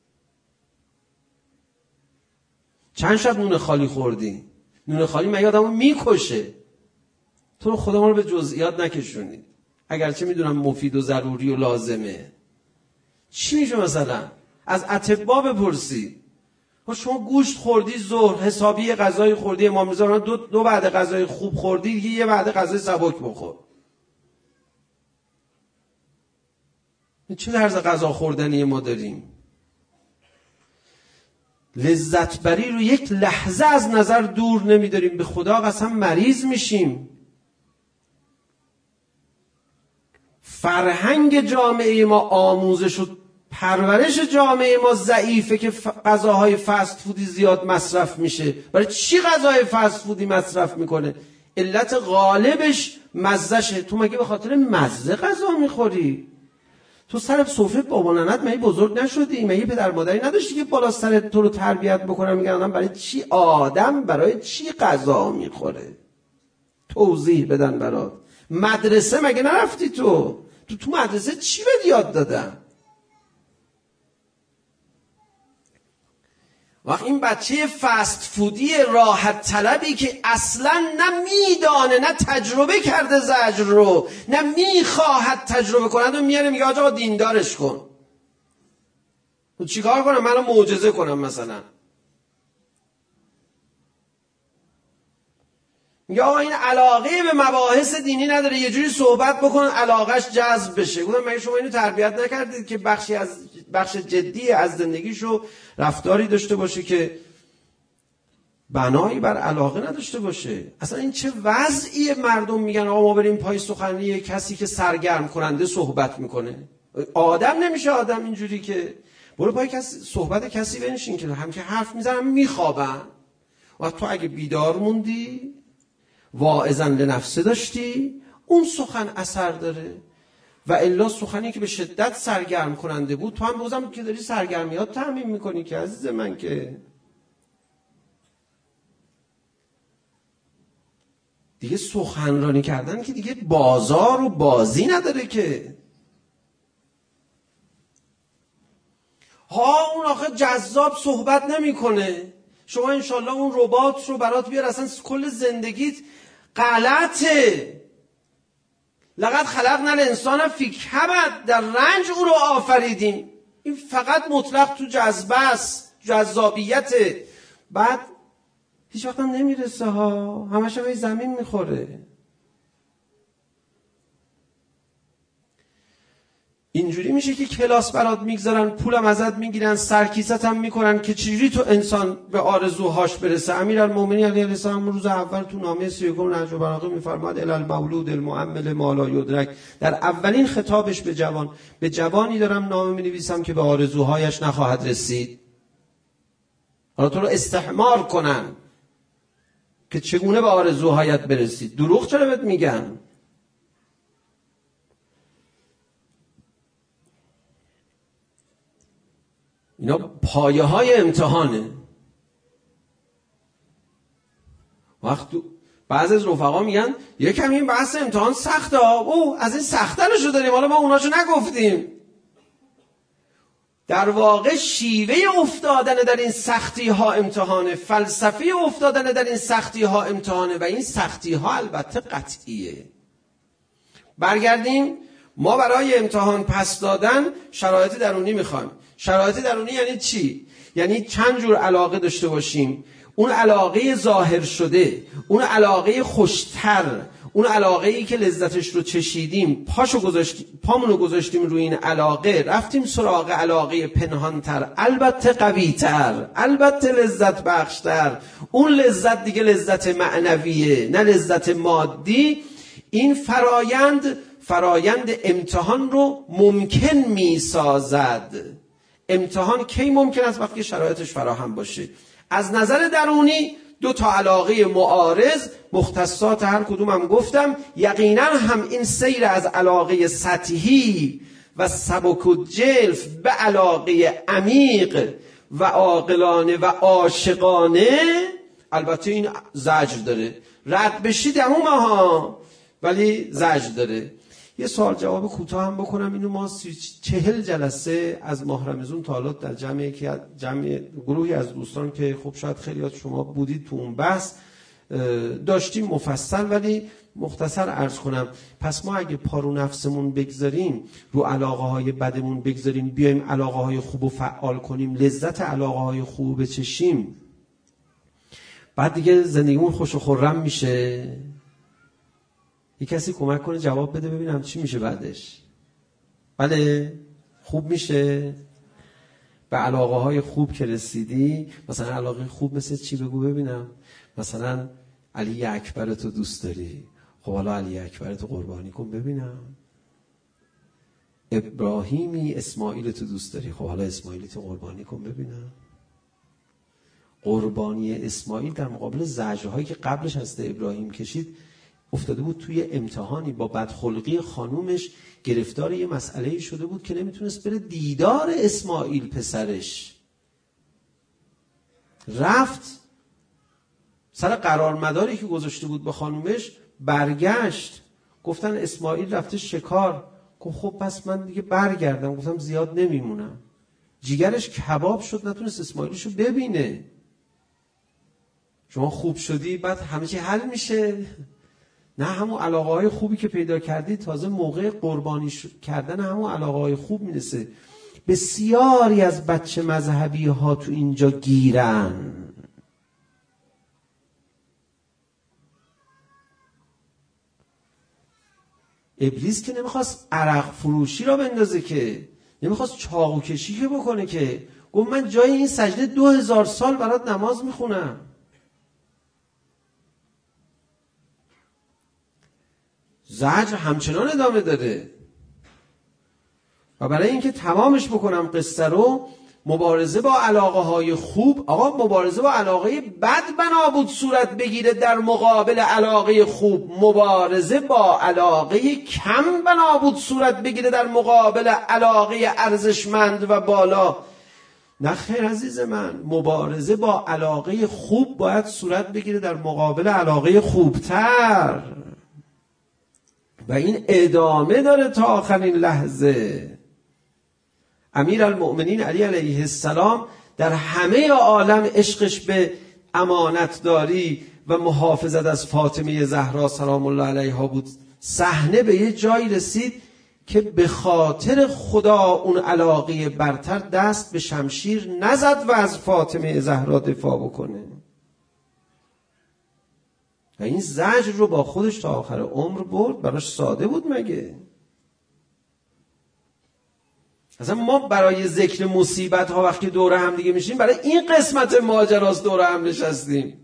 چند شب نون خالی خوردی؟ نون خالی من آدمو میکشه. تو رو خدا ما رو به جزئیات نکشونید، اگرچه میدونم مفید و ضروری و لازمه. چی میشه مثلا؟ از اطباء بپرسی. شما گوشت خوردی ظهر، حسابی غذای خوردی، امام رضا دو بعد غذای خوب خوردی، دیگه یه بعد غذای سبک بخور. چه طرز غذا خوردنی ما داریم؟ لذت بری رو یک لحظه از نظر دور نمیداریم، به خدا قسم مریض میشیم. فرهنگ جامعه ما، آموزش و پرورش جامعه ما ضعیفه که غذاهای فست فودی زیاد مصرف میشه. برای چی غذاهای فست فودی مصرف میکنه؟ علت غالبش مزهشه. تو مگه به خاطر مزه غذا میخوری؟ تو سر سفره بابا ننت مگه بزرگ نشدی؟ مگه پدر مادری نداشتی که بالا سر تو رو تربیت بکنن؟ میگن برای چی آدم برای چی غذا میخوره؟ توضیح بدن برات. مدرسه مگه نرفتی تو مدرسه چی بهت یاد دادن؟ وقت این بچه فست فودی راحت طلبی که اصلا نه میدانه نه تجربه کرده زجر رو، نه میخواهد تجربه کنند و میاره میگه آقا دیندارش کن. چی کار کنم؟ منو معجزه کنم مثلا؟ میگه آقا این علاقه به مباحث دینی نداره، یه جوری صحبت بکن علاقش جذب بشه. گفتم مگه شما اینو تربیت نکردید که بخش جدی از زندگیشو رفتاری داشته باشه که بنایی بر علاقه نداشته باشه؟ اصلا این چه وضعیه؟ مردم میگن آقا ما بریم پای سخنرانی کسی که سرگرم کننده صحبت میکنه. آدم نمیشه آدم اینجوری که برو پای کسی صحبت کسی بنشین که هم که حرف میزنن میخوابن. و تو اگه بیدار موندی واعظاً لنفسه داشتی، اون سخن اثر داره. و الا سخنی که به شدت سرگرم کننده بود، تو هم بازم که داری سرگرمیات تامین میکنی که عزیز من. که دیگه سخنرانی کردن که دیگه بازار و بازی نداره که. اون آخه جذاب صحبت نمیکنه. شما انشالله اون ربات رو برات بیار، اصلا کل زندگیت غلطه. لقد خلقنا الانسان فی کبد، در رنج او رو آفریدیم. این فقط مطلق تو جذبه است، جذابیته. بعد هیچ وقت هم نمیرسه ها، همش هم زمین میخوره. اینجوری میشه که کلاس برات میگذارن، پولم ازت میگیرن، سرکیست هم میکنن که چجوری تو انسان به آرزوهاش برسه. امیرالمومنین علیه السلام روز اول تو نامه 31 نهج البلاغه میفرماد الی المولود المؤمل ما لا یدرک. در اولین خطابش به جوانی دارم نامه مینویسم که به آرزوهایش نخواهد رسید. حالا تو رو استحمار کنن که چگونه به آرزوهایت برسید. دروغ چرا بهت میگن؟ اینا پایه های امتحانه. وقت بعضی از رفقا میگن یکم این بحث امتحان سخته، از این سخت‌ترشو داریم، حالا ما اوناشو نگفتیم. در واقع شیوه افتادن در این سختی ها امتحانه، فلسفه افتادن در این سختی ها امتحانه، و این سختی ها البته قطعیه. برگردیم، ما برای امتحان پس دادن شرایط درونی میخوایم. شرایط درونی یعنی چی؟ یعنی چند جور علاقه داشته باشیم. اون علاقه ظاهر شده، اون علاقه خوشتر، اون علاقه ای که لذتش رو چشیدیم پامونو گذاشتیم روی این علاقه، رفتیم سراغ علاقه پنهانتر، البته قویتر، البته لذت بخشتر. اون لذت دیگه لذت معنویه نه لذت مادی. این فرایند امتحان رو ممکن می سازد. امتحان کی ممکن است؟ وقتی شرایطش فراهم باشه. از نظر درونی دو تا علاقه معارض، مختصات هر کدوم هم گفتم، یقینا هم این سیر از علاقه سطحی و سبک الجلف به علاقه عمیق و عاقلانه و عاشقانه، البته این زجر داره، رد بشی تمومه ها، ولی زجر داره. یه سوال جواب کوتاه هم بکنم. اینو ما 40 جلسه از ماه رمضان تا حالا در جمع گروهی از دوستان که خب شاید خیلیات شما بودید تو اون بحث داشتیم مفصل، ولی مختصر عرض کنم. پس ما اگه پارو نفسمون بگذاریم، رو علاقه های بدمون بگذاریم، بیایم علاقه های خوب رو فعال کنیم، لذت علاقه های خوب بچشیم، بعد دیگه زندگیمون خوش و خرم میشه. یک کسی کمک کنه جواب بده ببینم چی میشه بعدش. بله خوب میشه. به علاقه های خوب که رسیدی، مثلا علاقه خوب مثل چی بگو ببینم. مثلا علی اکبر تو دوست داری، خب حالا علی اکبر تو قربانی کن ببینم. ابراهیمی اسماعیل تو دوست داری، خب حالا اسماعیل تو قربانی کن ببینم. قربانی اسماعیل در مقابل زجرهایی که قبلش از ابراهیم کشید افتاده بود توی امتحانی، با بدخلقی خانومش گرفتار یه مسئله شده بود که نمیتونست بره دیدار اسماعیل پسرش. رفت سر قرارمداری که گذاشته بود با خانومش، برگشت گفتن اسماعیل رفته شکار. گفت خب پس من دیگه برگردم. گفتم زیاد نمیمونم. جیگرش کباب شد، نتونست اسماعیلشو ببینه. شما خوب شدی بعد همه چی حل میشه؟ نه، همون علاقه های خوبی که پیدا کردی تازه موقع قربانی کردن همون علاقه های خوب میرسه. بسیاری از بچه مذهبی ها تو اینجا گیرن. ابلیس که نمیخواست عرق فروشی را بندازه، که نمیخواست چاقو کشی که بکنه، که گفت من جای این سجده 2000 سال برات نماز میخونم. زجر همچنان ادامه داره. و برای اینکه تمامش بکنم قصه رو، مبارزه با علاقه های خوب، آقا مبارزه با علاقه بد بنابود صورت بگیره در مقابل علاقه خوب. مبارزه با علاقه کم بنابود صورت بگیره در مقابل علاقه ارزشمند و بالا. نه خیر عزیز من، مبارزه با علاقه خوب باید صورت بگیره در مقابل علاقه خوبتر، و این ادامه داره تا آخرین لحظه. امیرالمؤمنین علی علیه السلام در همه عالم عشقش به امانتداری و محافظت از فاطمه زهرا سلام الله علیها بود. صحنه به یه جایی رسید که به خاطر خدا اون علاقه برتر دست به شمشیر نزد و از فاطمه زهرا دفاع بکنه. و این زجر رو با خودش تا آخر عمر برد. براش ساده بود مگه؟ اصلا ما برای ذکر مصیبت ها وقتی دور هم دیگه میشیم، برای این قسمت ماجراست دور هم نشستیم.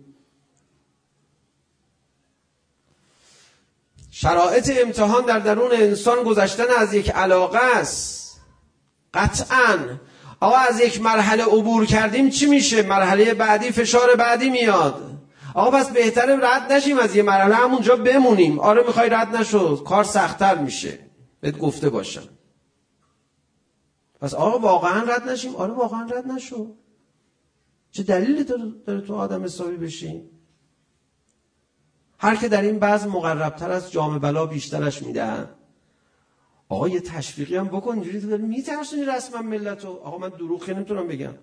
شرایط امتحان در درون انسان گذشتن از یک علاقه است. قطعاً آقا از یک مرحله عبور کردیم چی میشه؟ مرحله بعدی فشار بعدی میاد. آقا پس بهتره رد نشیم از یه مرحله، همونجا بمونیم. آره میخوای رد نشو، کار سخت‌تر میشه، بهت گفته باشم. پس آقا واقعا رد نشیم؟ آره واقعا رد نشو. چه دلیلی داره تو آدم حسابی بشی؟ هر که در این بعض مقربتر از جام بلا بیشترش میدهن. آقا یه تشویقی هم بکن. اینجوری تو داری میترسونی رسما ملتو. آقا من دروغ که نمیتونم بگم،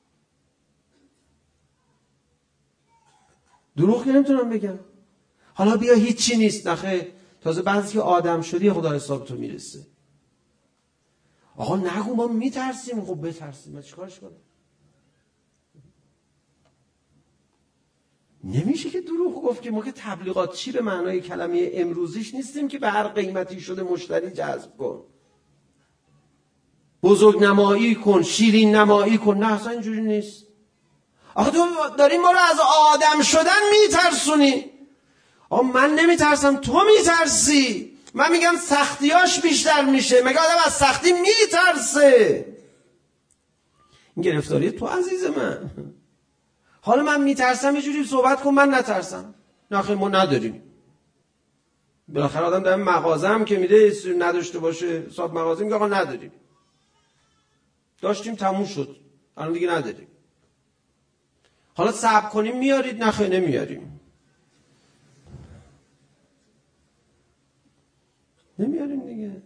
دروغ که نمیتونم بگم. حالا بیا هیچی نیست. نخه تازه بعضی که آدم شدی خدا حساب تو میرسه. آقا نگو ما میترسیم. خب بترسیم، من چیکارش کنم؟ نمیشه که دروغ گفت که ما که تبلیغات چی به معنای کلمه امروزیش نیستیم که به هر قیمتی شده مشتری جذب کن، بزرگ نمایی کن، شیرین نمایی کن. نه اصلا اینجوری نیست. آخه تو داری ما رو از آدم شدن میترسونی. آقا من نمیترسم، تو میترسی. من میگم سختیاش بیشتر میشه. مگه آدم از سختی میترسه؟ این گرفتاری تو عزیز من. حالا من میترسم یه جوری صحبت کن من نترسم. نه خیلی ما نداریم. بالاخره آدم در مغازه هم که میده نداشته باشه، صاحب مغازه میگه آقا نداریم. داشتیم تموم شد، الان دیگه نداریم. حالا صبر کنیم میارید؟ نه خیلی نمیاریم. نمیاریم دیگه.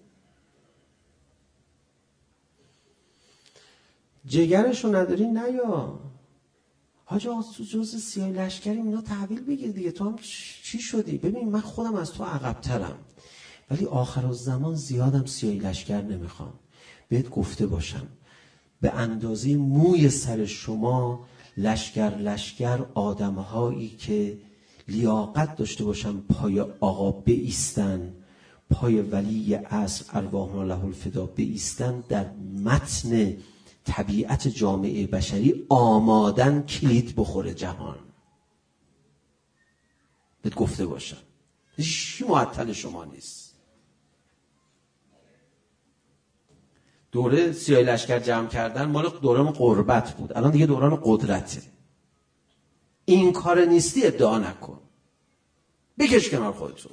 جگرشو نداری نیا. حاجی آقا تو جز سیاه لشکری اینا تحویل بگیر دیگه. تو هم چی شدی؟ ببین من خودم از تو عقب‌ترم، ولی آخر الزمان زیادم سیاه لشکر نمیخوام. بهت گفته باشم به اندازه موی سر شما لشکر آدم‌هایی که لیاقت داشته باشن پای آقا بایستن، پای ولی عصر ارواحنا له الفدا بایستن، در متن طبیعت جامعه بشری آمادن کلید بخوره جهان. بهت گفته باشم هیچ معطل شما نیست. دوره سیاه لشکر جمع کردن مال دوران قربت بود، الان دیگه دوران قدرته. این کار نیستی ادعا نکن، بکش کنار خودتون.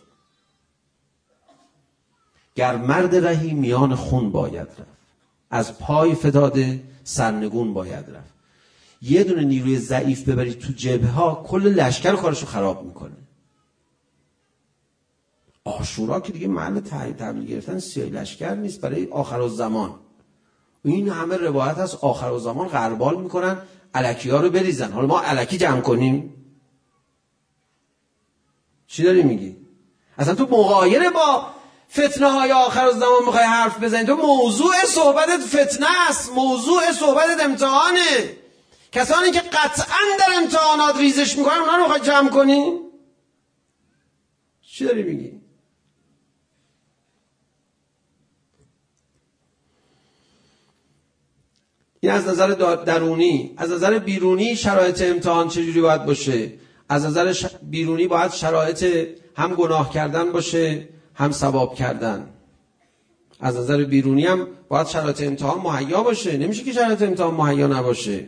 گر مرد رهی میان خون باید رفت، از پای فتاده سرنگون باید رفت. یه دونه نیروی ضعیف ببرید تو جبهه ها کل لشکر کارشو خراب میکنه. عاشورا که دیگه محل تحویل گرفتن سیاه لشکر نیست، برای آخرالزمان. این همه روایت هست آخرالزمان غربال میکنن الکی ها رو بریزن. حالا ما الکی جمع کنیم؟ چی داری میگی؟ اصلا تو مغایر با فتنه های آخرالزمان میخوای حرف بزنی؟ تو موضوع صحبتت فتنه است، موضوع صحبتت امتحانه. کسانی که قطعا در امتحانات ریزش میکنن اونا رو میخوای جمع کنی؟ چی داری میگی؟ این از نظر درونی. از نظر بیرونی شرایط امتحان چجوری باید باشه؟ از نظر بیرونی باید شرایط هم گناه کردن باشه هم ثواب کردن. از نظر بیرونی هم باید شرایط امتحان مهیا باشه. نمیشه که شرایط امتحان مهیا نباشه.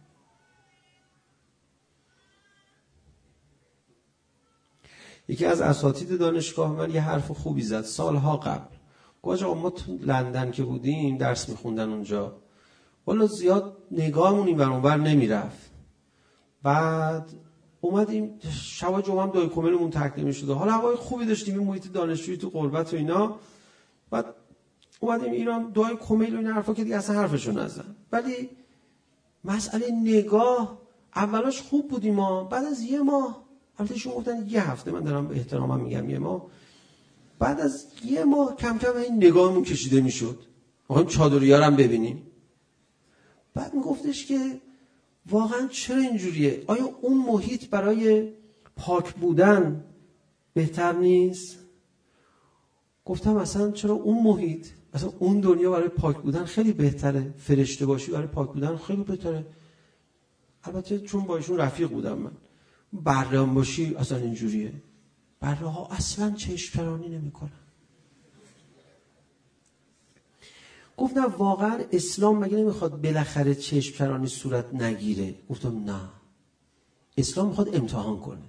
یکی از اساتید دانشگاه من یه حرف خوبی زد سالها قبل. گفت ما تو لندن که بودیم درس میخوندن اونجا، والا زیاد نگاهمون این ور اون ور نمیرفت. بعد اومدیم شب جمعه هم دای کمیلمون تکلیف شده، حالا هوای خوبی داشتیم، این محیط دانشجویی تو غربت و اینا. بعد اومدیم ایران دای کمیل و این حرفا که دیگه اصلا حرفشو نزن. ولی مسئله نگاه اولاش خوب بودیم ما، بعد از یه ماه، البته شما گفتن یه هفته، من دارم به احترامم میگم یه ماه، بعد از یه ماه کم کم این نگاهمون کشیده میشد. می‌خوایم چادری‌ها هم ببینیم. بعد میگفتش که واقعا چرا اینجوریه؟ آیا اون محیط برای پاک بودن بهتر نیست؟ گفتم اصلا چرا اون محیط، اصلا اون دنیا برای پاک بودن خیلی بهتره. فرشته باشی برای پاک بودن خیلی بهتره. البته چون با ایشون رفیق بودم من. بره هم باشی اصلا اینجوریه. بره ها اصلا چشم پرانی نمی کنن. گفتم واقعا اسلام مگه نمیخواد بالاخره چشم پرانی صورت نگیره؟ گفتم نه، اسلام میخواد امتحان کنه.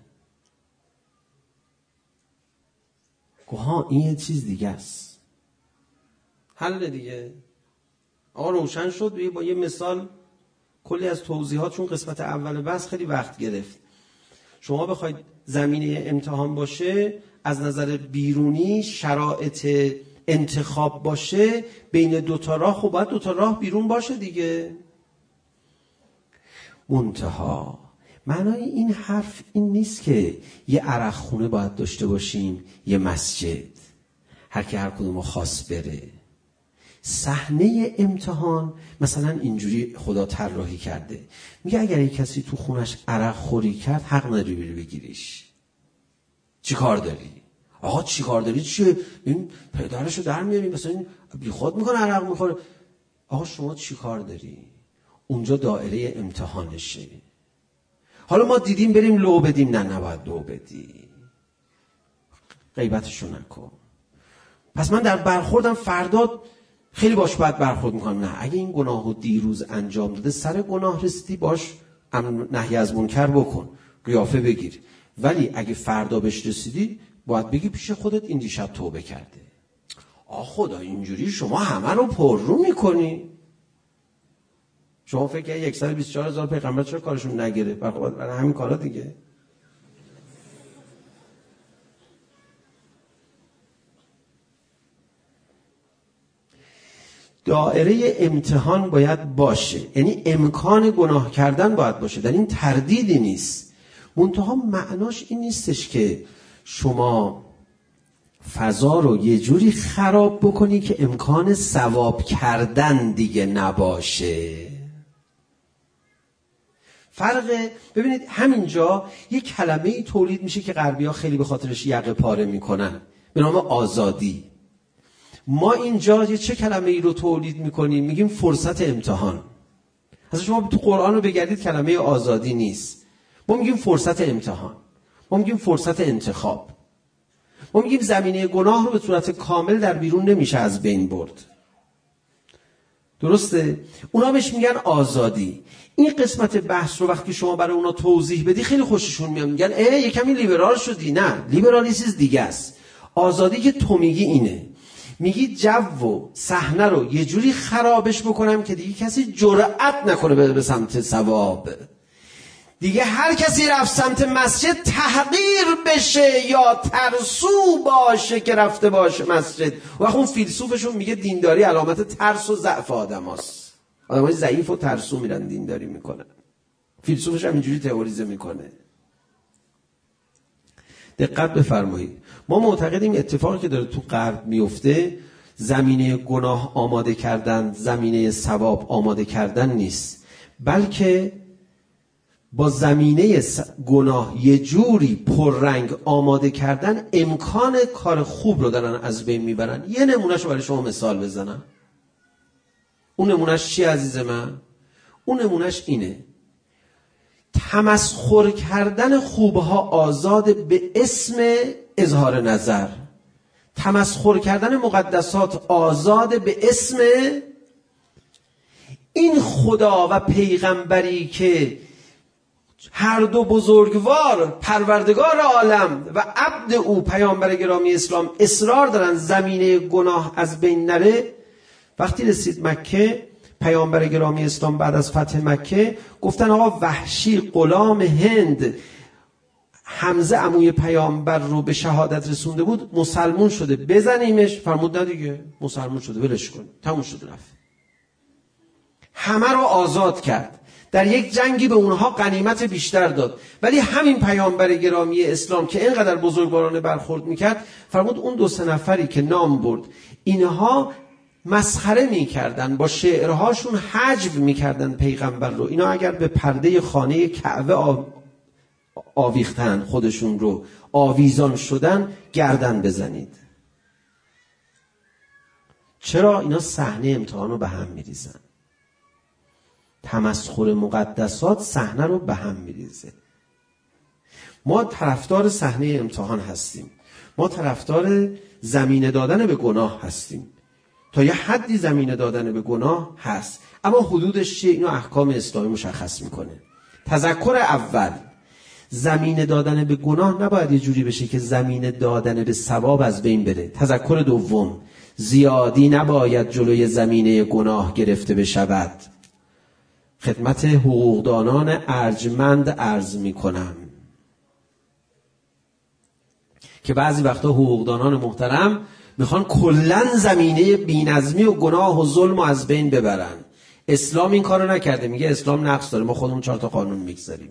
گفت ها این یه چیز دیگه است. حل دیگه. آقا روشن شد. با یه مثال کلی از توضیحات، چون قسمت اول بحث خیلی وقت گرفت. شما بخواید زمینه امتحان باشه، از نظر بیرونی شرایط انتخاب باشه، بین دوتا راه، خب باید دوتا راه بیرون باشه دیگه. منتها معنای این حرف این نیست که یه عرق خونه باید داشته باشیم، یه مسجد هر کی هر کدومو خواست بره. صحنه امتحان مثلا اینجوری خدا طراحی کرده، میگه اگر یک کسی تو خونش عرق خوری کرد حق نداری بری بگیریش. چی کار داری؟ آقا چی کار داری؟ چیه؟ این پدرشو در میاری مثلا این بیخود میکنه عرق میخوره. آقا شما چی کار داری؟ اونجا دایره امتحانشه. حالا ما دیدیم بریم لو بدیم، نه نباید لو بدی، غیبتشو نکن. پس من در برخوردم فردا خیلی باش باید برخورد میکنم. نه، اگه این گناهو دیروز انجام داده سر گناه رسیدی باش نهی از منکر بکن، قیافه بگیر. ولی اگه فردا بهش رسیدی باید بگی پیش خودت این دیشب توبه کرده. خدا اینجوری شما همه رو پر رو میکنی. شما فکر کنید 124,000 پیغمبر چرا کارشون نگیره؟ برای همین کارا دیگه. دایره امتحان باید باشه، یعنی امکان گناه کردن باید باشه، در این تردیدی نیست. منتها معناش این نیستش که شما فضا رو یه جوری خراب بکنی که امکان ثواب کردن دیگه نباشه. ببینید همینجا یک کلمه‌ای تولید میشه که غربی‌ها خیلی به خاطرش یقه پاره میکنن، به نام آزادی. ما اینجا یه چه کلمه‌ای رو تولید میکنیم؟ میگیم فرصت امتحان. اصلا شما تو قرآن رو بگردید کلمه آزادی نیست. ما میگیم فرصت امتحان، ما میگیم فرصت انتخاب، ما میگیم زمینه گناه رو به صورت کامل در بیرون نمیشه از بین برد. درسته؟ اونا بهش میگن آزادی. این قسمت بحث رو وقتی شما برای اونا توضیح بدی خیلی خوششون میاد، میگن یه کمی لیبرال شدی. نه، لیبرالی چیز دیگه است. آزادی که تو میگی اینه، میگی جو و صحنه رو یه جوری خرابش بکنم که دیگه کسی جرأت نکنه به سمت ثواب. دیگه هر کسی رفت سمت مسجد تحقیر بشه یا ترسو باشه که رفته باشه مسجد. و اون فیلسوفشون میگه دینداری علامت ترس و ضعف آدم هست. آدم های ضعیف و ترسو میرن دینداری میکنن. فیلسوفش هم اینجوری تئوریزه میکنه. دقت بفرمایید. ما معتقدیم اتفاقی که داره تو غرب میفته زمینه گناه آماده کردن، زمینه ثواب آماده کردن نیست، بلکه با زمینه گناه یه جوری پررنگ آماده کردن امکان کار خوب رو دارن از بین میبرن. یه نمونهشو برای شما مثال بزنم. اون نمونهش چی عزیز من؟ اون نمونهش اینه: تمسخر کردن خوبها آزاد به اسم اظهار نظر، تمسخر کردن مقدسات آزاد به اسم این خدا و پیغمبری که هر دو بزرگوار پروردگار عالم و عبد او پیامبر گرامی اسلام اصرار دارن زمینه گناه از بین نره. وقتی رسید مکه، پیامبر گرامی اسلام بعد از فتح مکه گفتن آقا وحشی غلام هند حمزه عموی پیامبر رو به شهادت رسونده بود، مسلمون شده، بزنیمش. فرمود نه دیگه، مسلمون شده، ولش کن، تموم شد رفت. همه رو آزاد کرد. در یک جنگی به اونها غنیمت بیشتر داد. ولی همین پیامبر گرامی اسلام که اینقدر بزرگوارانه برخورد میکرد، فرمود اون 2-3 نفری که نام برد، اینها مسخره میکردن، با شعرهاشون حجو میکردن پیغمبر رو. اینا اگر به پرده خانه کعبه آویختن، خودشون رو آویزان شدن، گردن بزنید. چرا؟ اینا صحنه امتحان رو به هم میریزن. تمسخر مقدسات صحنه رو به هم میریزه. ما طرفدار صحنه امتحان هستیم، ما طرفدار زمینه دادن به گناه هستیم. تا یه حدی زمینه دادن به گناه هست، اما حدودش چیه؟ اینو احکام اسلامی مشخص میکنه. تذکر اول: زمینه دادن به گناه نباید یه جوری بشه که زمینه دادن به ثواب از بین بره. تذکر دوم: زیادی نباید جلوی زمینه گناه گرفته بشود. خدمت حقوقدانان ارجمند عرض میکنم که بعضی وقتا حقوقدانان محترم میخوان کلن زمینه بی‌نظمی و گناه و ظلم رو از بین ببرن. اسلام این کارو نکرده. میگه اسلام نقص داره، ما خودمون 4 تا قانون میگذاریم.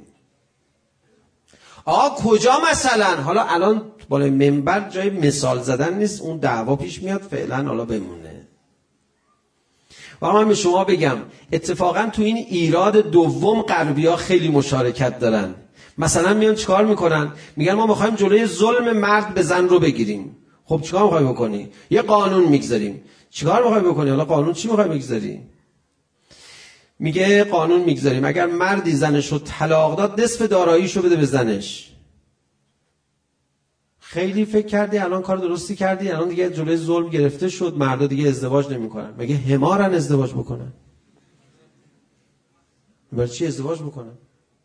کجا مثلا؟ حالا الان بالای منبر جای مثال زدن نیست، اون دعوا پیش میاد، فعلا حالا بمونه. و من به شما بگم اتفاقا تو این ایراد دوم غربی‌ها خیلی مشارکت دارن. مثلا میان چیکار میکنن؟ میگن ما میخوایم جلوی ظلم مرد به زن رو بگیریم. خب چیکار میخوای بکنی؟ یه قانون میگذاریم. چیکار میخوای بکنی؟ حالا قانون چی میخوای بگذاری؟ میگه قانون میگذاریم اگر مردی زنش رو طلاق داد نصف داراییشو بده به زنش. خیلی فکر کردی الان کار درستی کردی، الان دیگه جلوی ظلم گرفته شد، مردا دیگه ازدواج نمیکنن. مگه حمارن ازدواج بکنن؟ برای چی ازدواج بکنن؟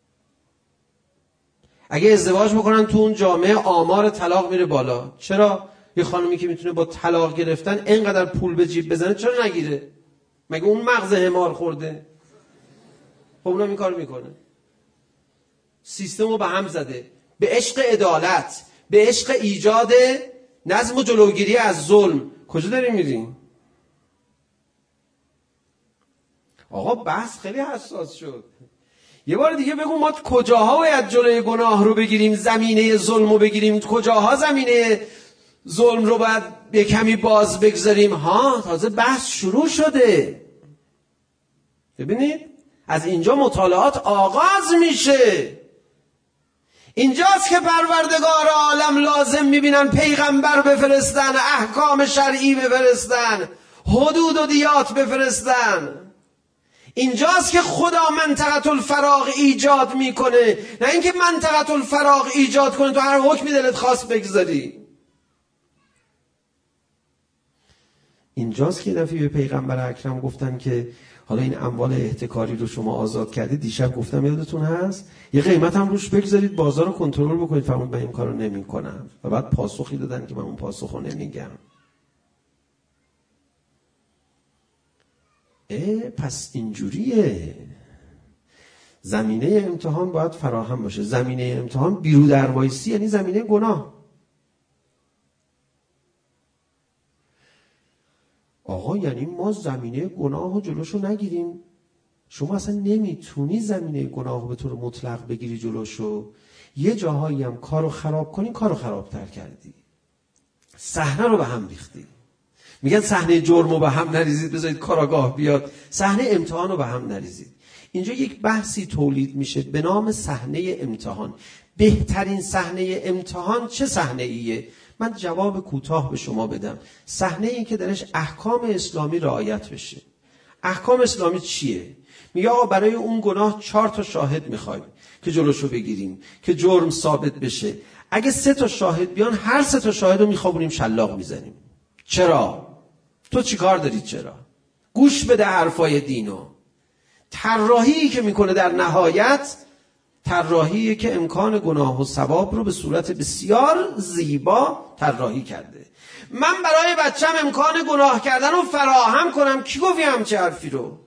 اگه ازدواج بکنن تو اون جامعه آمار طلاق میره بالا. چرا یه خانومی که میتونه با طلاق گرفتن اینقدر پول به جیب بزنه چرا نگیره؟ مگه اون مغز حمار خورده؟ خب اونم این کار میکنه. سیستمو به هم زده به عشق عدالت، به عشق ایجاد نظم و جلوگیری از ظلم. کجا داریم میریم؟ آقا بحث خیلی حساس شد. یه بار دیگه بگو ما کجاها باید جلوی گناه رو بگیریم، زمینه ظلم رو بگیریم، کجاها زمینه ظلم رو باید یه کمی باز بگذاریم. ها تازه بحث شروع شده. ببینید از اینجا مطالعات آغاز میشه. اینجاست که پروردگار عالم لازم میبینن پیغمبر بفرستن، احکام شرعی بفرستن، حدود و دیات بفرستن. اینجاست که خدا منطقه الفراغ ایجاد میکنه، نه اینکه منطقه الفراغ ایجاد کنه تو هر حکمی دلت خواست بگذاری. اینجاست که دفعه به پیغمبر اکرم گفتن که حالا این اموال احتکاری رو شما آزاد کردید، دیشب گفتم یادتون هست یه قیمت هم روش بگذارید بازار رو کنترل بکنید. فرمود من این کارو نمی‌کنم و بعد پاسخی دادن که من اون پاسخو نمیگم. پس اینجوریه. زمینه امتحان باید فراهم باشه. زمینه امتحان بیرو دروایسی یعنی زمینه گناه. آقا یعنی ما زمینه گناه رو جلوشو نگیریم؟ شما اصلا نمیتونی زمینه گناه رو به طور مطلق بگیری جلوشو. یه جاهایی هم کارو خراب کنی کارو خرابتر کردی. صحنه رو به هم ریختی. میگن صحنه جرم رو به هم نریزید بذارید کاراگاه بیاد. صحنه امتحان رو به هم نریزید. اینجا یک بحثی تولید میشه به نام صحنه امتحان. بهترین صحنه امتحان چه صحنه ایه؟ من جواب کوتاه به شما بدم. صحنه ای که درش احکام اسلامی رعایت بشه. احکام اسلامی چیه؟ میگه آقا برای اون گناه 4 تا شاهد میخوایم که جلوشو بگیریم که جرم ثابت بشه. اگه 3 تا شاهد بیان هر 3 تا شاهد رو میخوابونیم شلاق میزنیم. چرا؟ تو چی کار داری؟ چرا؟ گوش بده حرفای دینو. طراحی که میکنه در نهایت طراحی که امکان گناه و ثواب رو به صورت بسیار زیبا طراحی کرده. من برای بچم امکان گناه کردن رو فراهم کنم. کی گفت همچه حرفی رو؟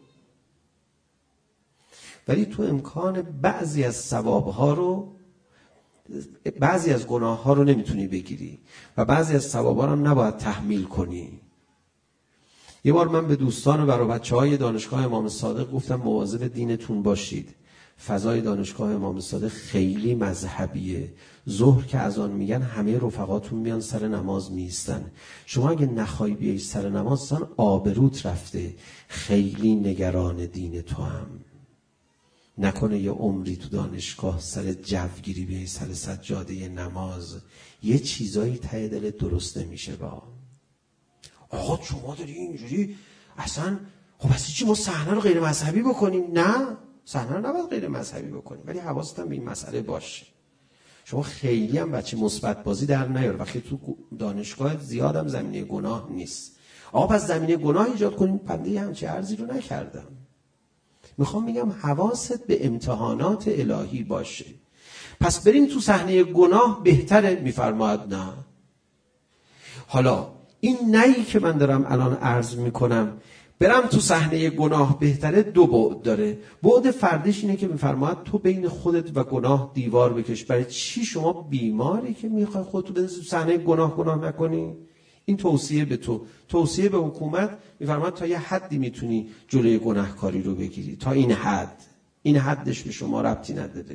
ولی تو امکان بعضی از ثوابها رو، بعضی از گناه ها رو نمیتونی بگیری و بعضی از ثوابها رو هم نباید تحمیل کنی. یه بار من به دوستان و برای بچه‌های دانشگاه امام صادق گفتم مواظب دینتون باشید. فضای دانشگاه امام صادق خیلی مذهبیه. ظهر که اذان میگن همه رفقاتون میان سر نماز میستن. شما اگه نخوای بیای سر نماز اصلا آبروت رفته. خیلی نگران دین تو هم. نکنه یه عمری تو دانشگاه سر جوگیری بیای سر سجاده نماز یه چیزایی ته دلت درست نمیشه. با آقا شما داری اینجوری اصلا خب اصلا چی ما صحنه رو غیر مذهبی بکنیم؟ نه صحنه رو نباید غیر مذهبی بکنیم، ولی حواست هم به این مسئله باشه. شما خیلی هم بچه مثبت بازی در نیار وقتی تو دانشگاه زیاد هم زمینه گناه نیست. آقا پس زمینه گناه ایجاد کنیم. بنده همچه عرضی رو نکردم. میخوام میگم حواست به امتحانات الهی باشه. پس بریم تو صحنه گناه بهتره؟ میفرماید نه. حالا این نهی که من دارم الان عرض میکنم برم تو صحنه گناه بهتره 2 بعد داره. بعد فردیش اینه که میفرماید تو بین خودت و گناه دیوار بکش. برای چی شما بیماری که میخوای خودتو به صحنه گناه نکنی؟ این توصیه به تو، توصیه به حکومت میفرماید تا یه حدی میتونی جلوی گناهکاری رو بگیری، تا این حد. این حدش به شما ربطی نداره.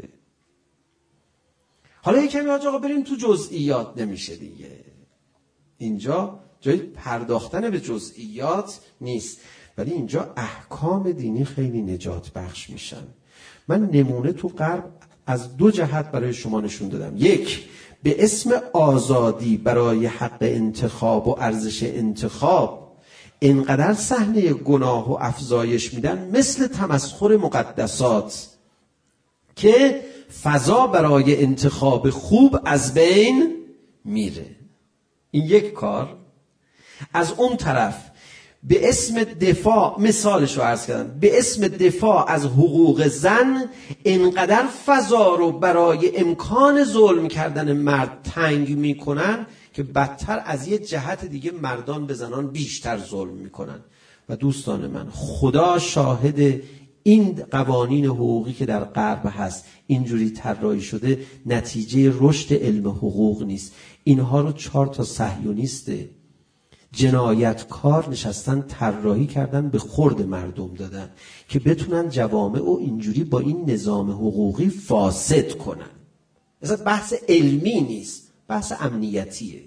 حالا یکمی آقا بریم تو جزئیات. نمیشه دیگه. اینجا جای پرداختن به جزئیات نیست. ولی اینجا احکام دینی خیلی نجات بخش میشن. من نمونه تو غرب از 2 جهت برای شما نشون دادم. یک، به اسم آزادی برای حق انتخاب و ارزش انتخاب اینقدر صحنه گناه و افزایش میدن مثل تمسخر مقدسات که فضا برای انتخاب خوب از بین میره. این یک کار. از اون طرف به اسم دفاع، مثالش رو عرض کردم، به اسم دفاع از حقوق زن اینقدر فضا رو برای امکان ظلم کردن مرد تنگ میکنن که بدتر از یه جهت دیگه مردان به زنان بیشتر ظلم میکنن. و دوستان من، خدا شاهد این قوانین حقوقی که در غرب هست اینجوری طراحی شده نتیجه رشد علم حقوق نیست. اینها رو 4 تا صهیونیست جنایتکار نشستن طراحی کردن، به خورد مردم دادن که بتونن جوامع و اینجوری با این نظام حقوقی فاسد کنن. اصلا بحث علمی نیست، بحث امنیتیه.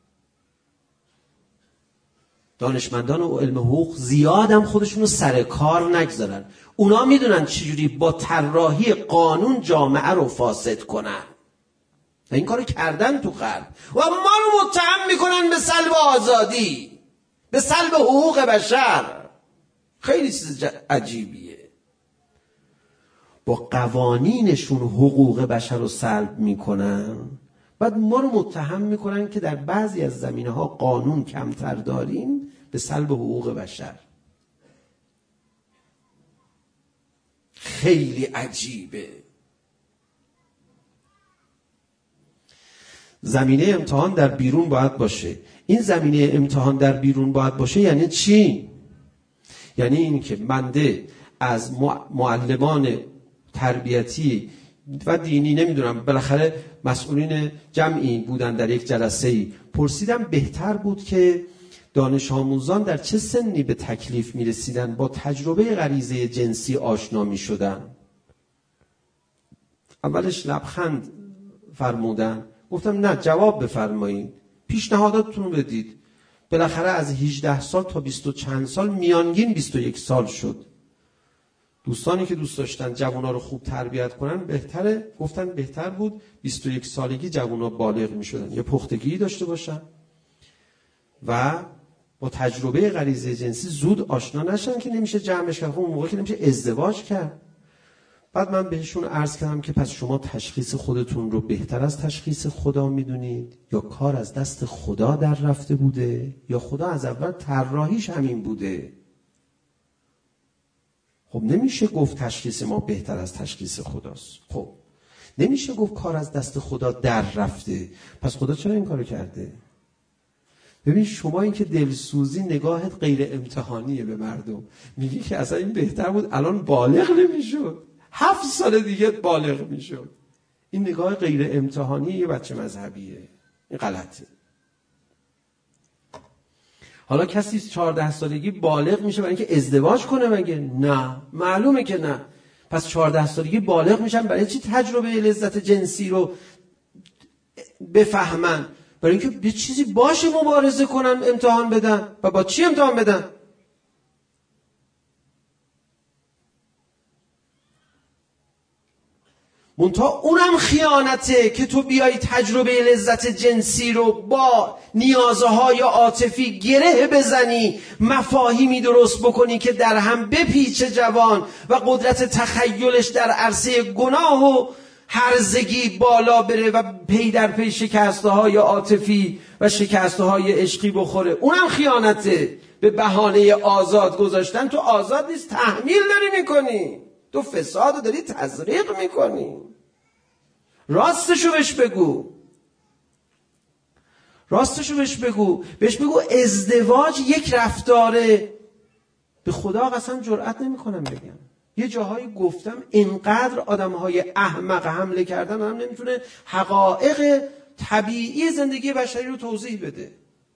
دانشمندان و علم حقوق زیادم خودشونو سر کار نگذارن. اونا میدونن چجوری با طراحی قانون جامعه رو فاسد کنن و این کارو کردن تو غرب و ما رو متهم میکنن به سلب آزادی، به سلب حقوق بشر. خیلی چیز عجیبیه. با قوانینشون حقوق بشر رو سلب میکنن، بعد ما رو متهم میکنن که در بعضی از زمینه‌ها قانون کمتر داریم به سلب حقوق بشر. خیلی عجیبه. زمینه امتحان در بیرون باید باشه. این زمینه امتحان در بیرون باید باشه یعنی چی؟ یعنی این که بنده از معلمان تربیتی و دینی، نمیدونم، بالاخره مسئولین جمعی بودن در یک جلسه‌ای، پرسیدم بهتر بود که دانش آموزان در چه سنی به تکلیف میرسیدن با تجربه غریزه جنسی آشنا میشدن. اولش لبخند فرمودن، گفتم نه، جواب بفرمایید، پیشنهاداتتون رو بدید. بالاخره از 18 سال تا 20 و چند سال، میانگین 21 سال شد. دوستانی که دوست داشتن جوونا رو خوب تربیت کنن گفتن بهتر بود 21 سالگی جوونا بالغ می شدن، یه پختگی داشته باشن و با تجربه غریزه جنسی زود آشنا نشن که نمیشه جمعش کرد. اون موقع که نمیشه ازدواج کرد. بعد من بهشون عرض کردم که پس شما تشخیص خودتون رو بهتر از تشخیص خدا میدونید، یا کار از دست خدا در رفته بوده، یا خدا از اول طراحیش همین بوده؟ خب نمیشه گفت تشخیص ما بهتر از تشخیص خداست. خب نمیشه گفت کار از دست خدا در رفته، پس خدا چرا این کارو کرده؟ ببین شما این که دلسوزی، نگاهت غیر امتحانیه به مردم، میگی که اصلا این بهتر بود الان بالغ نمیشد، 7 سال دیگه بالغ میشد. این نگاه غیر امتحانی یه بچه مذهبیه. این غلطه. حالا کسی 14 سالگی بالغ میشه برای اینکه ازدواج کنه مگه؟ نه، معلومه که نه. پس 14 سالگی بالغ میشن برای چی تجربه لذت جنسی رو بفهمن؟ برای اینکه به چیزی باشه مبارزه کنن، امتحان بدن. و با چی امتحان بدن؟ منتها اونم خیانته که تو بیایی تجربه لذت جنسی رو با نیازهای عاطفی گره بزنی، مفاهیمی درست بکنی که در هم بپیچه جوان و قدرت تخیلش در عرصه گناه و هرزگی بالا بره و پی در پی شکستهای عاطفی و شکستهای عشقی بخوره. اونم خیانته. به بهانه آزاد گذاشتن، تو آزاد نیست، تحمیل داری میکنی، تو فساد داری تزریق میکنی. راستشو بهش بگو. راستشو بهش بگو. بهش بگو ازدواج یک رفتاره. به خدا قسم جرئت نمیکنم بگم. یه جاهایی گفتم اینقدر آدمهای احمق حمله کردن، آدم نمیتونه حقایق طبیعی زندگی بشری رو توضیح بده.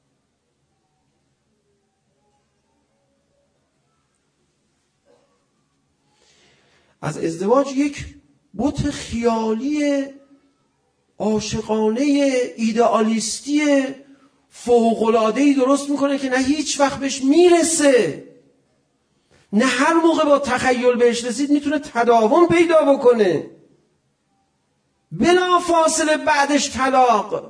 از ازدواج یک بت خیالی عاشقانه ایدئالیستی فوق‌العاده‌ای درست میکنه که نه هیچ وقت بهش میرسه. نه هر موقع با تخیل بهش رسید میتونه تداوم پیدا بکنه. بلا فاصله بعدش طلاق.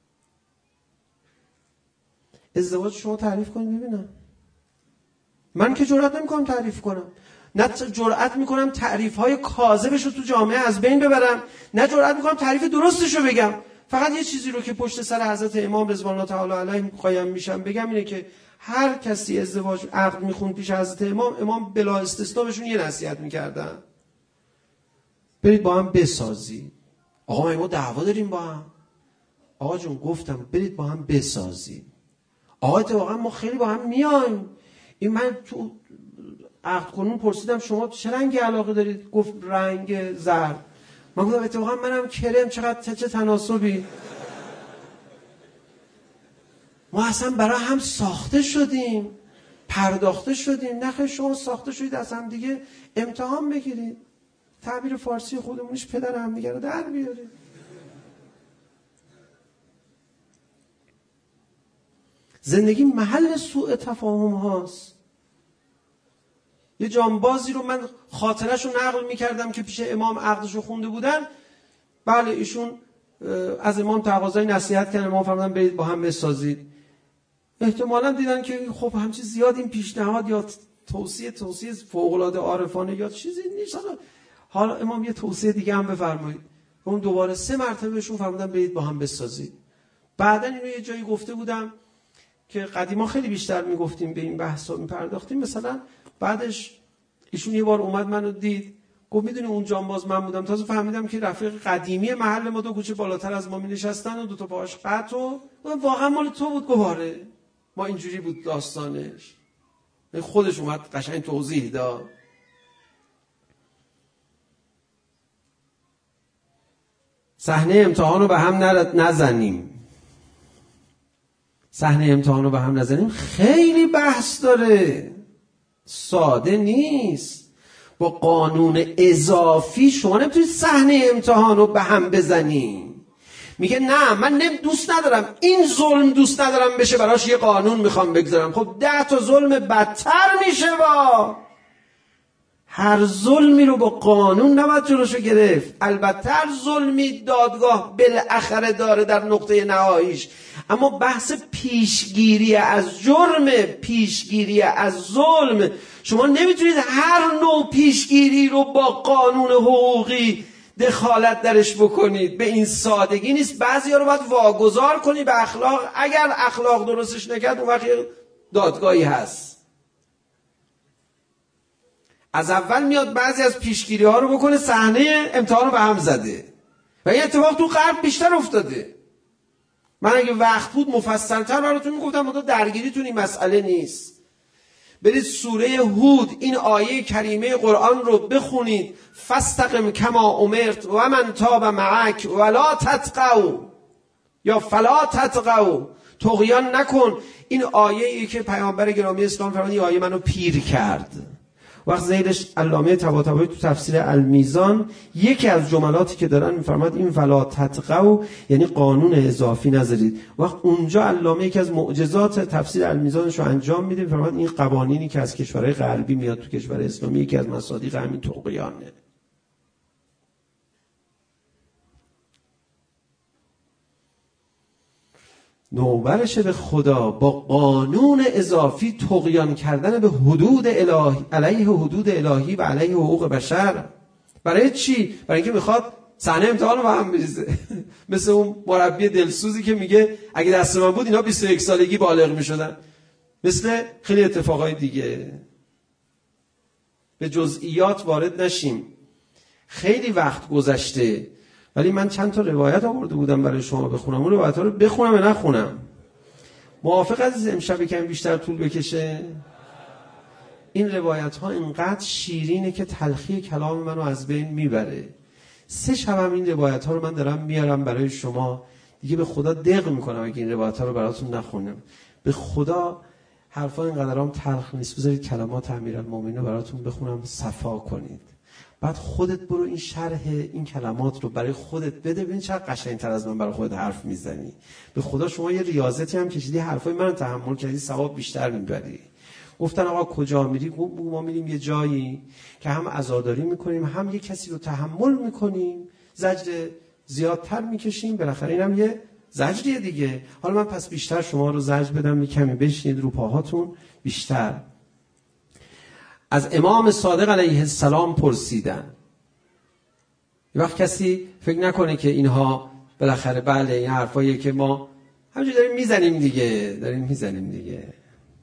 ازدواج شما تعریف کنید ببینم. من که جرئت نمیکنم تعریف کنم، نه جرئت میکنم تعریف‌های کاذبش رو تو جامعه از بین ببرم، نه جرئت میکنم تعریف درستش رو بگم. فقط یه چیزی رو که پشت سر حضرت امام رضوان الله تعالی علیه قایم میشم بگم اینه که هر کسی ازدواج عقد میخوند پیش حضرت امام بلا استثنا بهشون یه نصیحت میکردن: برید با هم بسازید. آقا ما دعوا داریم با هم. آقا جون گفتم برید با هم بسازید. آقا اتفاقا ما خیلی با هم میایم. این من تو عقد کنون پرسیدم شما چه رنگی علاقه دارید؟ گفت رنگ زرد. من گفتم اتفاقا منم کرم. چقدر چه تناسبی. ما اصلا برای هم ساخته شدیم، پرداخته شدیم. نخیر شما ساخته شدید از هم دیگه امتحان بگیرید، تعبیر فارسی خودمونش پدر هم دیگه رو در بیارید. زندگی محل سوء تفاهم هاست. یه جانبازی رو من خاطرش رو نقل میکردم که پیش امام عقدش رو خونده بودن. بله ایشون از امام تقاضای نصیحت کردن، امام فرمودن برید با هم بسازید. احتمالاً دیدن که خب همچین زیاد این پیشنهاد یا توصیه فوق‌العاده عارفانه یا چیزی نیست، حالا امام یه توصیه دیگه هم بفرمایید. اون دوباره 3 مرتبه بهشون فرمودن برید با هم بسازید. بعدن اینو یه جایی گفته بودم که قدیما خیلی بیشتر میگفتیم به این بحثا میپرداختیم. مثلا بعدش ایشون یه بار اومد منو دید، گفت میدونی اون جانباز من بودم، تازه فهمیدم که رفیق قدیمی محل ما 2 کوچه بالاتر از ما می نشستن و 2 تا پاهاش قطع و واقعا مال تو بود. گواره ما اینجوری بود داستانش. خودش اومد قشنگ توضیح داد. صحنه امتحان رو به هم نزنیم. صحنه امتحان رو به هم نزنیم خیلی بحث داره، ساده نیست. با قانون اضافی شما نمیتونید صحنه امتحان رو به هم بزنی. میگه نه من دوست ندارم این ظلم، دوست ندارم بشه، براش یه قانون میخوام بگذارم. خب 10 تا ظلم بدتر میشه. با هر ظلمی رو با قانون نباید جلوشو گرفت. البته هر ظلمی دادگاه بالاخره داره در نقطه نهاییش، اما بحث پیشگیری از جرم، پیشگیری از ظلم، شما نمیتونید هر نوع پیشگیری رو با قانون حقوقی دخالت درش بکنید. به این سادگی نیست. بعضیا رو باید واگذار کنی به اخلاق. اگر اخلاق درستش نکرد اون وقت دادگاهی هست. از اول میاد بعضی از پیشگیری ها رو بکنه، صحنه امتحان رو به هم زده. و این اتفاق تو غرب بیشتر افتاده. من اگه وقت بود مفصل‌تر براتون میگفتم، منتها درگیریتون این مسئله نیست. برید سوره هود این آیه کریمه قرآن رو بخونید. فاستقم کما امرت و من تاب معک ولا تطغوا، یا فلا تطغوا، طغیان نکن. این آیه‌ای که پیامبر گرامی اسلام فرمود این آیه منو پیر کرد. وقت زیدش علامه طباطبایی تو تفسیر المیزان یکی از جملاتی که دارن میفرماد این فلا تطغوا یعنی قانون اضافی نذارید. وقت اونجا علامه یکی از معجزات تفسیر المیزانش رو انجام میده، میفرماد این قوانینی که از کشورهای غربی میاد تو کشور اسلامی یکی از مصادیق همین طغیانه. نوبرشه به خدا با قانون اضافی طغیان کردن به حدود الهی، علیه حدود الهی و علیه حقوق بشر. برای چی؟ برای اینکه میخواد صحنه امتحان رو به هم بریزه. مثل اون مربی دلسوزی که میگه اگه دست من بود اینا 21 سالگی بالغ میشدن. مثل خیلی اتفاقای دیگه. به جزئیات وارد نشیم. خیلی وقت گذشته، ولی من چند تا روایت آورده بودم برای شما بخونم. اون روایت‌ها رو بخونم یا نخونم؟ موافق عزیز امشب کمی بیشتر طول بکشه؟ این روایت‌ها اینقدر شیرینه که تلخی کلام منو از بین میبره. 3 شبم این روایت‌ها رو من دارم میارم برای شما. دیگه به خدا دق میکنم اگه این روایت‌ها رو براتون نخونم. به خدا حرفا اینقدرام تلخ نیست. بذارید کلمات امیرالمومنین رو براتون بخونم صفا کنید. بعد خودت برو این شرح این کلمات رو برای خودت بده، ببین چقدر قشنگ‌تر از من برای خودت حرف میزنی. به خدا شما یه ریاضتی هم کشیدی، حرفای منو تحمل کردی، ثواب بیشتر میبری. گفتن آقا کجا میری؟ ما میریم یه جایی که هم عزاداری میکنیم، هم یه کسی رو تحمل میکنیم، زجر زیادتر میکشیم، بالاخره اینم یه زجریه دیگه. حالا من پس بیشتر شما رو زجر بدم، یه کمی بشینید رو پاهاتون بیشتر. از امام صادق علیه السلام پرسیدن. یه وقت کسی فکر نکنه که اینها بالاخره بله این حرفاییه که ما همینجوری داریم میزنیم دیگه.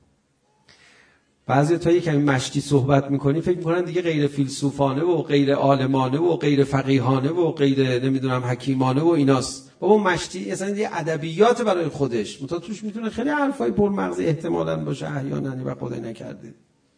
بعضی تا یه کمی مشتی صحبت میکنی فکر میکنن دیگه غیر فیلسوفانه و غیر عالمانه و غیر فقیهانه و غیر نمیدونم حکیمانه و ایناست. بابا مشتی اصلا یه ادبیات برای خودش، متا توش میتونه خیلی حرفای پرمغز احتمالاً باشه، احیانا و خدای نکرده.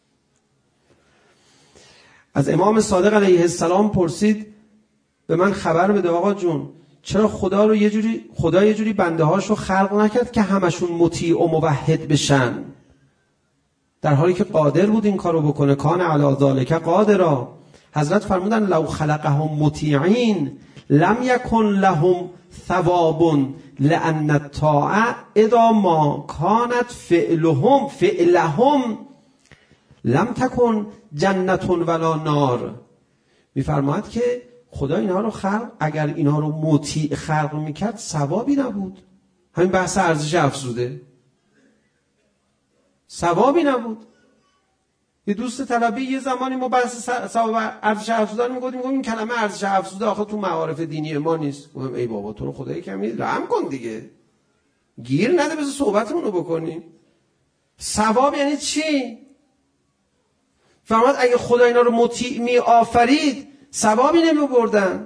از امام صادق علیه السلام پرسید به من خبر بده آقا جون، چرا خدا یه جوری بنده هاشو خلق نکرد که همشون مطیع و موحد بشن، در حالی که قادر بود این کارو بکنه. کان علی ذالک قادرا. حضرت فرمودن لو خلقهم مطیعین لم یکن لهم ثواب لان الطاعه اذا ما کانت فعلهم لم تکن جنت ولا نار. میفرماید که خدا اینها رو اگر اینها رو مطیع خلق میکرد ثوابی نبود. همین بحث ارزش افزوده، ثوابی نبود. یه دوست طلبی یه زمانی ما بحث ثواب ارزش افزوده رو میگفتیم، این کلمه ارزش افزوده آخه تو معارف دینی ما نیست. گفتم ای بابا تو رو خدای کمی رحم کن دیگه، گیر نده، بذار صحبتمون رو بکنیم. ثواب یعنی چی؟ فرمود اگه خدا اینا رو مطیع می آفرید ثوابی نمی بردن.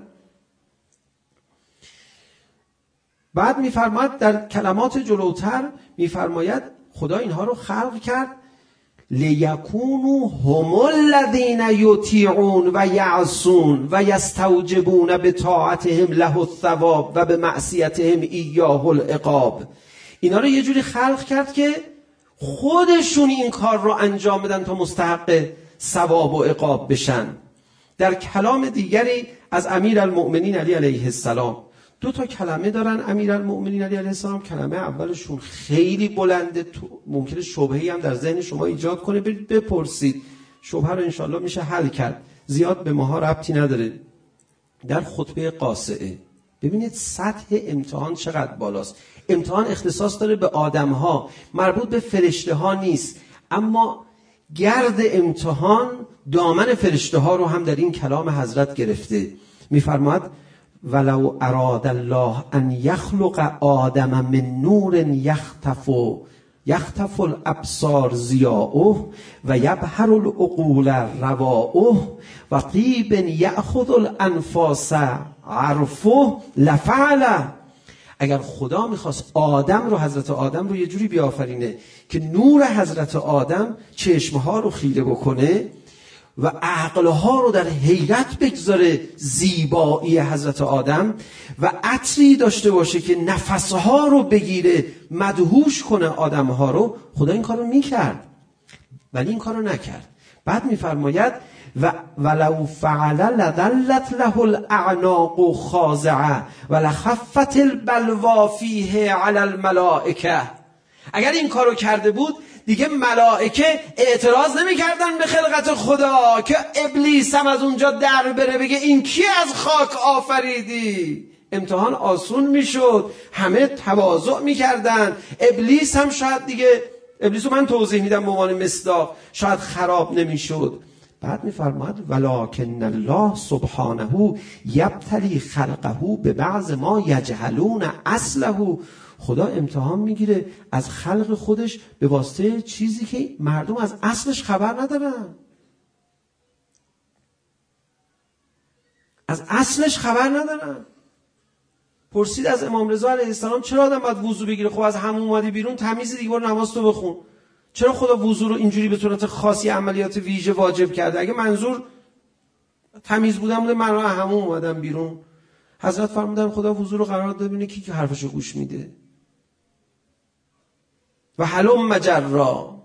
بعد میفرماید در کلمات جلوتر میفرماید خدا اینها رو خلق کرد لیکونوا هم الذین یطیعون و یعصون و یستوجبون بطاعتهم له الثواب و بمعصیتهم ایاه العقاب. اینا رو یه جوری خلق کرد که خودشون این کار رو انجام بدن تا مستحق ثواب و عقاب بشن. در کلام دیگری از امیرالمؤمنین علی علیه السلام، 2 کلمه دارن امیرالمؤمنین علی علیه السلام. کلمه اولشون خیلی بلنده، ممکنه شبهه‌ای هم در ذهن شما ایجاد کنه، برید بپرسید، شبهه رو انشالله میشه حل کرد، زیاد به ماها ربطی نداره. در خطبه قاصعه ببینید سطح امتحان چقدر بالاست. امتحان اختصاص داره به آدم‌ها، مربوط به فرشته ها نیست، اما گرد امتحان دامن فرشته ها رو هم در این کلام حضرت گرفته. میفرماید ولو اراد الله ان یخلق آدم من نور یختف الابصار ضیاؤه و یبهر العقول رواؤه و طیب یأخذ الانفاس عرفه لفعل. اگر خدا میخواست آدم رو، حضرت آدم رو یه جوری بیافرینه که نور حضرت آدم چشمها رو خیره بکنه و عقلها رو در حیرت بگذاره زیبایی حضرت آدم و عطری داشته باشه که نفسها رو بگیره مدهوش کنه آدمها رو، خدا این کار رو میکرد ولی این کار رو نکرد. بعد میفرماید ولو فعل لذلت له الاعناق خاضعه ولخفت البلوا فیه علی الملائکه. اگر این کارو کرده بود دیگه ملائکه اعتراض نمی‌کردن به خلقت خدا که ابلیس هم از اونجا در بره بگه این کی از خاک آفریدی. امتحان آسون میشد، همه تواضع میکردن. ابلیس هم شاید دیگه، ابلیس رو من توضیح میدم به عنوان مصداق، شاید خراب نمیشد. بعد میفرماید ولکن الله سبحانه یبتلی خلقه به بعض ما یجهلون اصله. خدا امتحان میگیره از خلق خودش به واسطه چیزی که مردم از اصلش خبر ندارن. از اصلش خبر ندارن. پرسید از امام رضا علیه السلام چرا آدم باید وضو بگیره؟ خب از همون اومدی بیرون تمیزی دیگه، برو نماز تو بخون. چرا خدا وضو رو اینجوری به صورت خاصی عملیات ویژه واجب کرده؟ اگه منظور تمیز بودن بوده من از همون اومدم بیرون. حضرت فرمودن خدا وضو رو قرار داده ببینه کی حرفشو گوش میده. و حلم مجرا.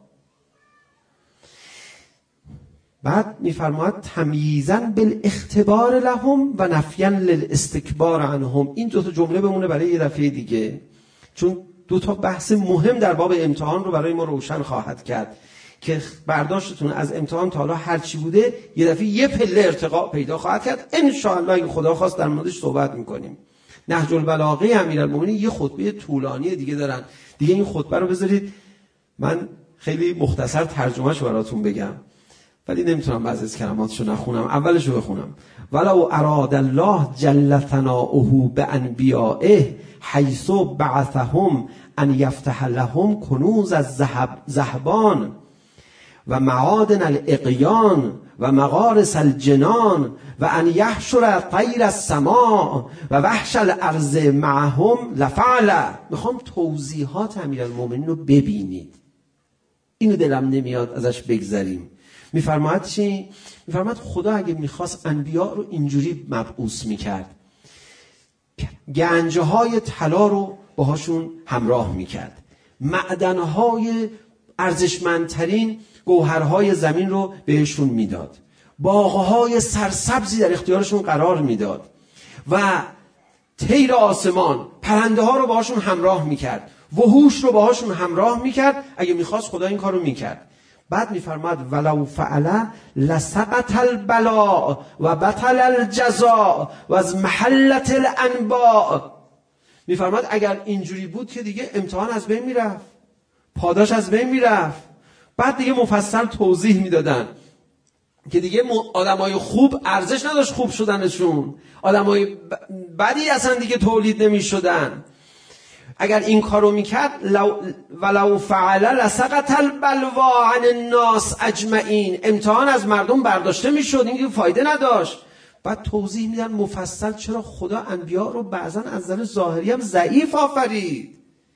بعد میفرماید تمییزاً بالاختبار لهم و نفیاً للاستکبار عنهم. این 2 جمله بمونه برای یه دفعه دیگه، چون 2 بحث مهم در باب امتحان رو برای ما روشن خواهد کرد. که برداشتتون از امتحان تا حالا هر چی بوده یه دفعه یه پله ارتقا پیدا خواهد کرد. ان شاء الله اگه خدا خواست در موردش صحبت می‌کنیم. نهج البلاغه امیرالمومنین یه خطبه طولانی دیگه دارن. دیگه این خطبه رو بذارید من خیلی مختصر ترجمه‌شو براتون بگم، ولی نمیتونم بعضی از کلماتشو نخونم، اولشو بخونم. ولو اراد الله جل ثناؤه بانبیائه حیث بعثهم ان یفتح لهم کنوز الذهبان و معادن الاقیان و مغارس الجنان و ان یحشر طیر السماء و وحش الارض معهم لفعل. میخوام توضیحات امیرالمومنین رو ببینید، اینو دلم نمیاد ازش بگذریم. میفرماید چی؟ میفرماید خدا اگه میخواست انبیا رو اینجوری مبعوث میکرد، گنجهای طلا رو باهاشون همراه میکرد، معدنهای ارزشمندترین گوهرهای زمین رو بهشون میداد، باغهای سرسبزی در اختیارشون قرار میداد و طیر آسمان، پرنده ها رو باهاشون همراه میکرد، وحوش رو باهاشون همراه میکرد. اگه میخواست خدا این کار رو میکرد. بعد میفرماد ولو فعل لسقط البلاء و بطل الجزاء و از محلت الانباء. میفرماد اگر اینجوری بود که دیگه امتحان از بین میرفت، پاداش از بین میرفت. بعد دیگه مفصل توضیح میدادن که دیگه آدمای خوب ارزش نداشت خوب شدنشون، آدمای بدی اصلا دیگه تولید نمیشدن. اگر این کارو میکرد ولو فعل لسقط البلوا عن الناس اجمعین، امتحان از مردم برداشته میشد، این که فایده نداشت. بعد توضیح میدن مفصل چرا خدا انبیا رو بعضا از نظر ظاهری هم ضعیف آفرید،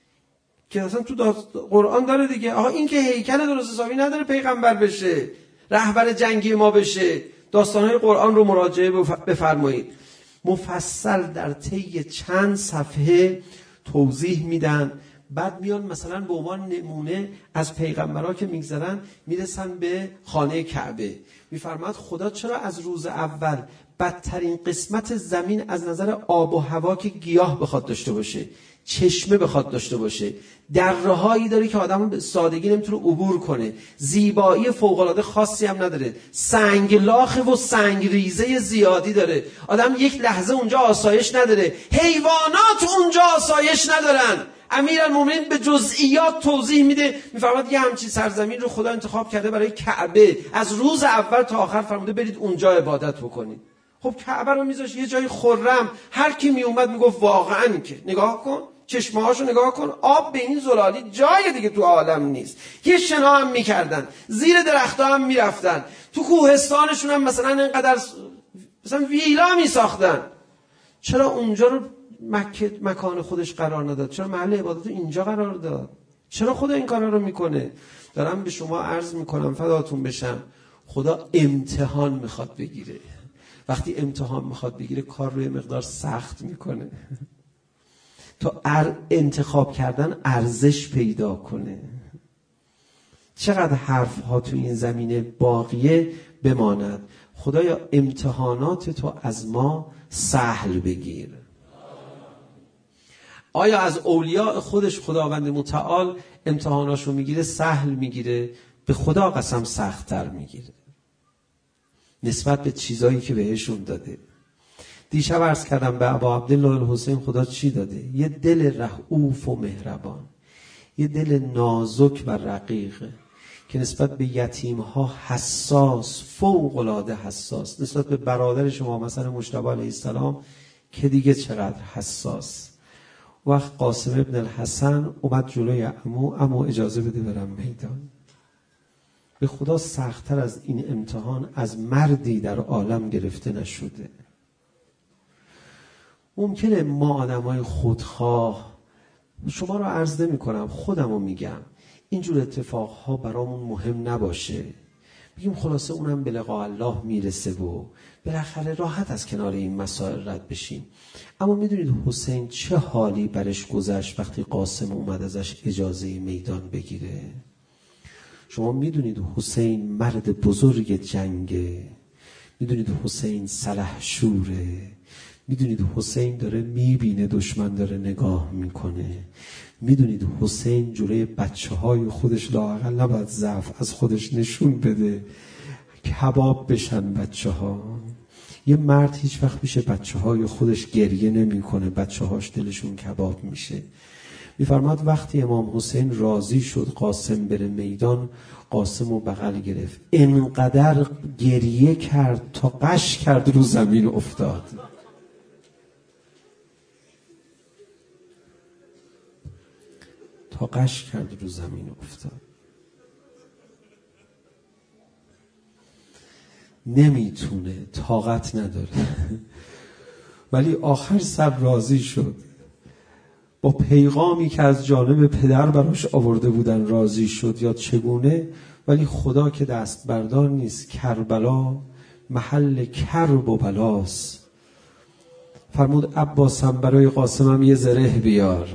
که اصلا تو قرآن داره دیگه. آقا این که هیکل درست حسابی نداره پیغمبر بشه، رهبر جنگی ما بشه. داستانهای قرآن رو مراجعه بفرمایید. مفصل در طی چند صفحه توضیح میدن. بعد میان مثلا به عنوان نمونه از پیغمبرها که میگذرن میرسن به خانه کعبه. میفرماد خدا چرا از روز اول بدترین قسمت زمین از نظر آب و هوا که گیاه بخواد داشته باشه، چشمه بخواد داشته باشه، درهایی داره که آدم به سادگی نمیتونه عبور کنه، زیبایی فوق‌العاده خاصی هم نداره، سنگلاخ و سنگریزه زیادی داره، آدم یک لحظه اونجا آسایش نداره، حیوانات اونجا آسایش ندارن. امیرالمومنین به جزئیات توضیح میده. میفرماد یه همچین سرزمین رو خدا انتخاب کرده برای کعبه، از روز اول تا آخر فرموده برید اونجا عبادت بکنید. خب کعبه رو میذاش یه جای خرم، هر کی می اومد میگفت واقعا که نگاه کن، چشمه‌هاشو نگاه کن، آب به این زلالی جای دیگه تو عالم نیست. یه شنا هم میکردن، زیر درخت‌ها هم میرفتن، تو کوهستانشون هم مثلا اینقدر مثلا ویلا میساختن. چرا اونجا رو مکه مکان خودش قرار نداد؟ چرا محل عبادت اینجا قرار داد؟ چرا خدا این کارا رو میکنه؟ دارم به شما عرض میکنم فداتون بشم، خدا امتحان میخواد بگیره. وقتی امتحان میخواد بگیره کار رو یه مقدار سخت میکنه تا انتخاب کردن ارزش پیدا کنه. چقدر حرف ها تو این زمینه باقیه بماند. خدایا امتحانات تو از ما سهل بگیر. آیا از اولیاء خودش خداوند متعال امتحاناشو میگیره سهل میگیره؟ به خدا قسم سخت‌تر میگیره نسبت به چیزایی که بهشون داده. دیشب عرض کردم به ابا عبدالله الحسین خدا چی داده؟ یه دل رؤوف و مهربان، یه دل نازک و رقیق که نسبت به یتیم‌ها حساس، فوق‌العاده حساس. نسبت به برادر شما مثلا مجتبی علیه السلام که دیگه چقدر حساس. وقت قاسم ابن الحسن اومد جلوی عمو اجازه بده برم میدان. به خدا سخت‌تر از این امتحان از مردی در عالم گرفته نشده. ممکنه ما آدمای خودخواه، شما رو عرض نمی کنم خودم رو میگم، اینجور اتفاقها برامون مهم نباشه، بگیم خلاصه اونم به لقاء الله میرسه و بالاخره راحت از کنار این مسائل رد بشیم. اما میدونید حسین چه حالی برش گذشت وقتی قاسم اومد ازش اجازه میدان بگیره؟ شما میدونید حسین مرد بزرگ جنگه، میدونید حسین سلحشوره، میدونید حسین داره میبینه دشمن داره نگاه میکنه. میدونید حسین جلوی بچه های خودش لااقل نباید ضعف از خودش نشون بده، کباب بشن بچه ها. یه مرد هیچ وقت میشه بچه های خودش گریه نمی کنه، بچه هاش دلشون کباب میشه. میفرماد وقتی امام حسین راضی شد قاسم بره میدان، قاسم رو بغل گرفت، انقدر گریه کرد تا قش کرد رو زمین افتاد. تا قش کرد رو زمین افتاد. نمیتونه، طاقت نداره. ولی آخر سر راضی شد، با پیغامی که از جانب پدر براش آورده بودن راضی شد یا چگونه. ولی خدا که دست بردار نیست، کربلا محل کرب و بلاست. فرمود عباسم برای قاسمم یه زره بیار.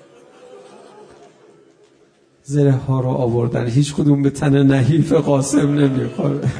زره ها رو آوردن، هیچ کدوم به تن نحیف قاسم نمیخوره.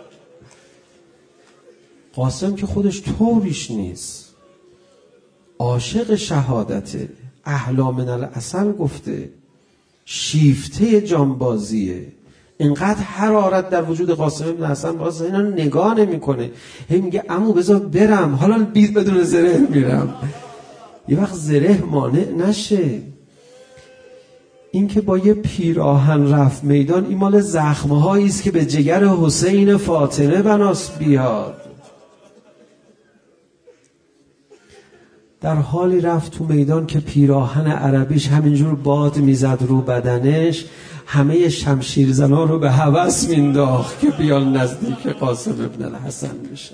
قاسم که خودش طوریش نیست، عاشق شهادته، احلی من العسل گفته، شیفته جانبازیه. اینقدر حرارت در وجود قاسم بن حسن باز اینا نگاه نمیکنه. هی میگه عمو بذار برم، حالا بدون زره میرم. یه وقت زره مانع نشه. این که با یه پیراهن رفت میدان، این مال زخمهایی است که به جگر حسین فاطمه بناس بیاد. در حالی رفت تو میدان که پیراهن عربیش همینجور باد میزد رو بدنش، همه شمشیرزنان رو به هوس مینداخت که بیان نزدیک قاسم ابن الحسن میشه.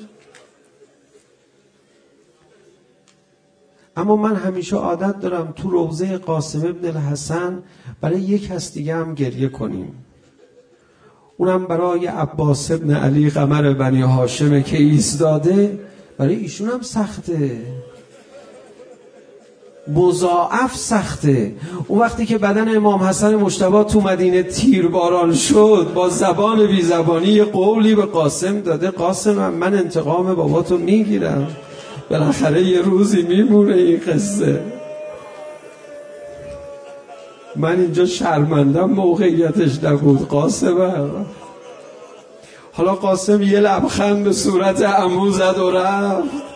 اما من همیشه عادت دارم تو روضه قاسم ابن الحسن برای یک کس دیگه هم گریه کنیم. اونم برای عباس ابن علی قمر بنی هاشمه که ایستاده. برای ایشون هم سخته، مضاعف سخته. اون وقتی که بدن امام حسن مجتبی تو مدینه تیرباران شد، با زبان بی زبانی یه قولی به قاسم داده، قاسم من انتقام باباتو میگیرم، بالاخره یه روزی میمونه این قصه. من اینجا شرمندم موقعیتش نبود قاسم. حالا قاسم یه لبخند به صورت عمو زد و رفت.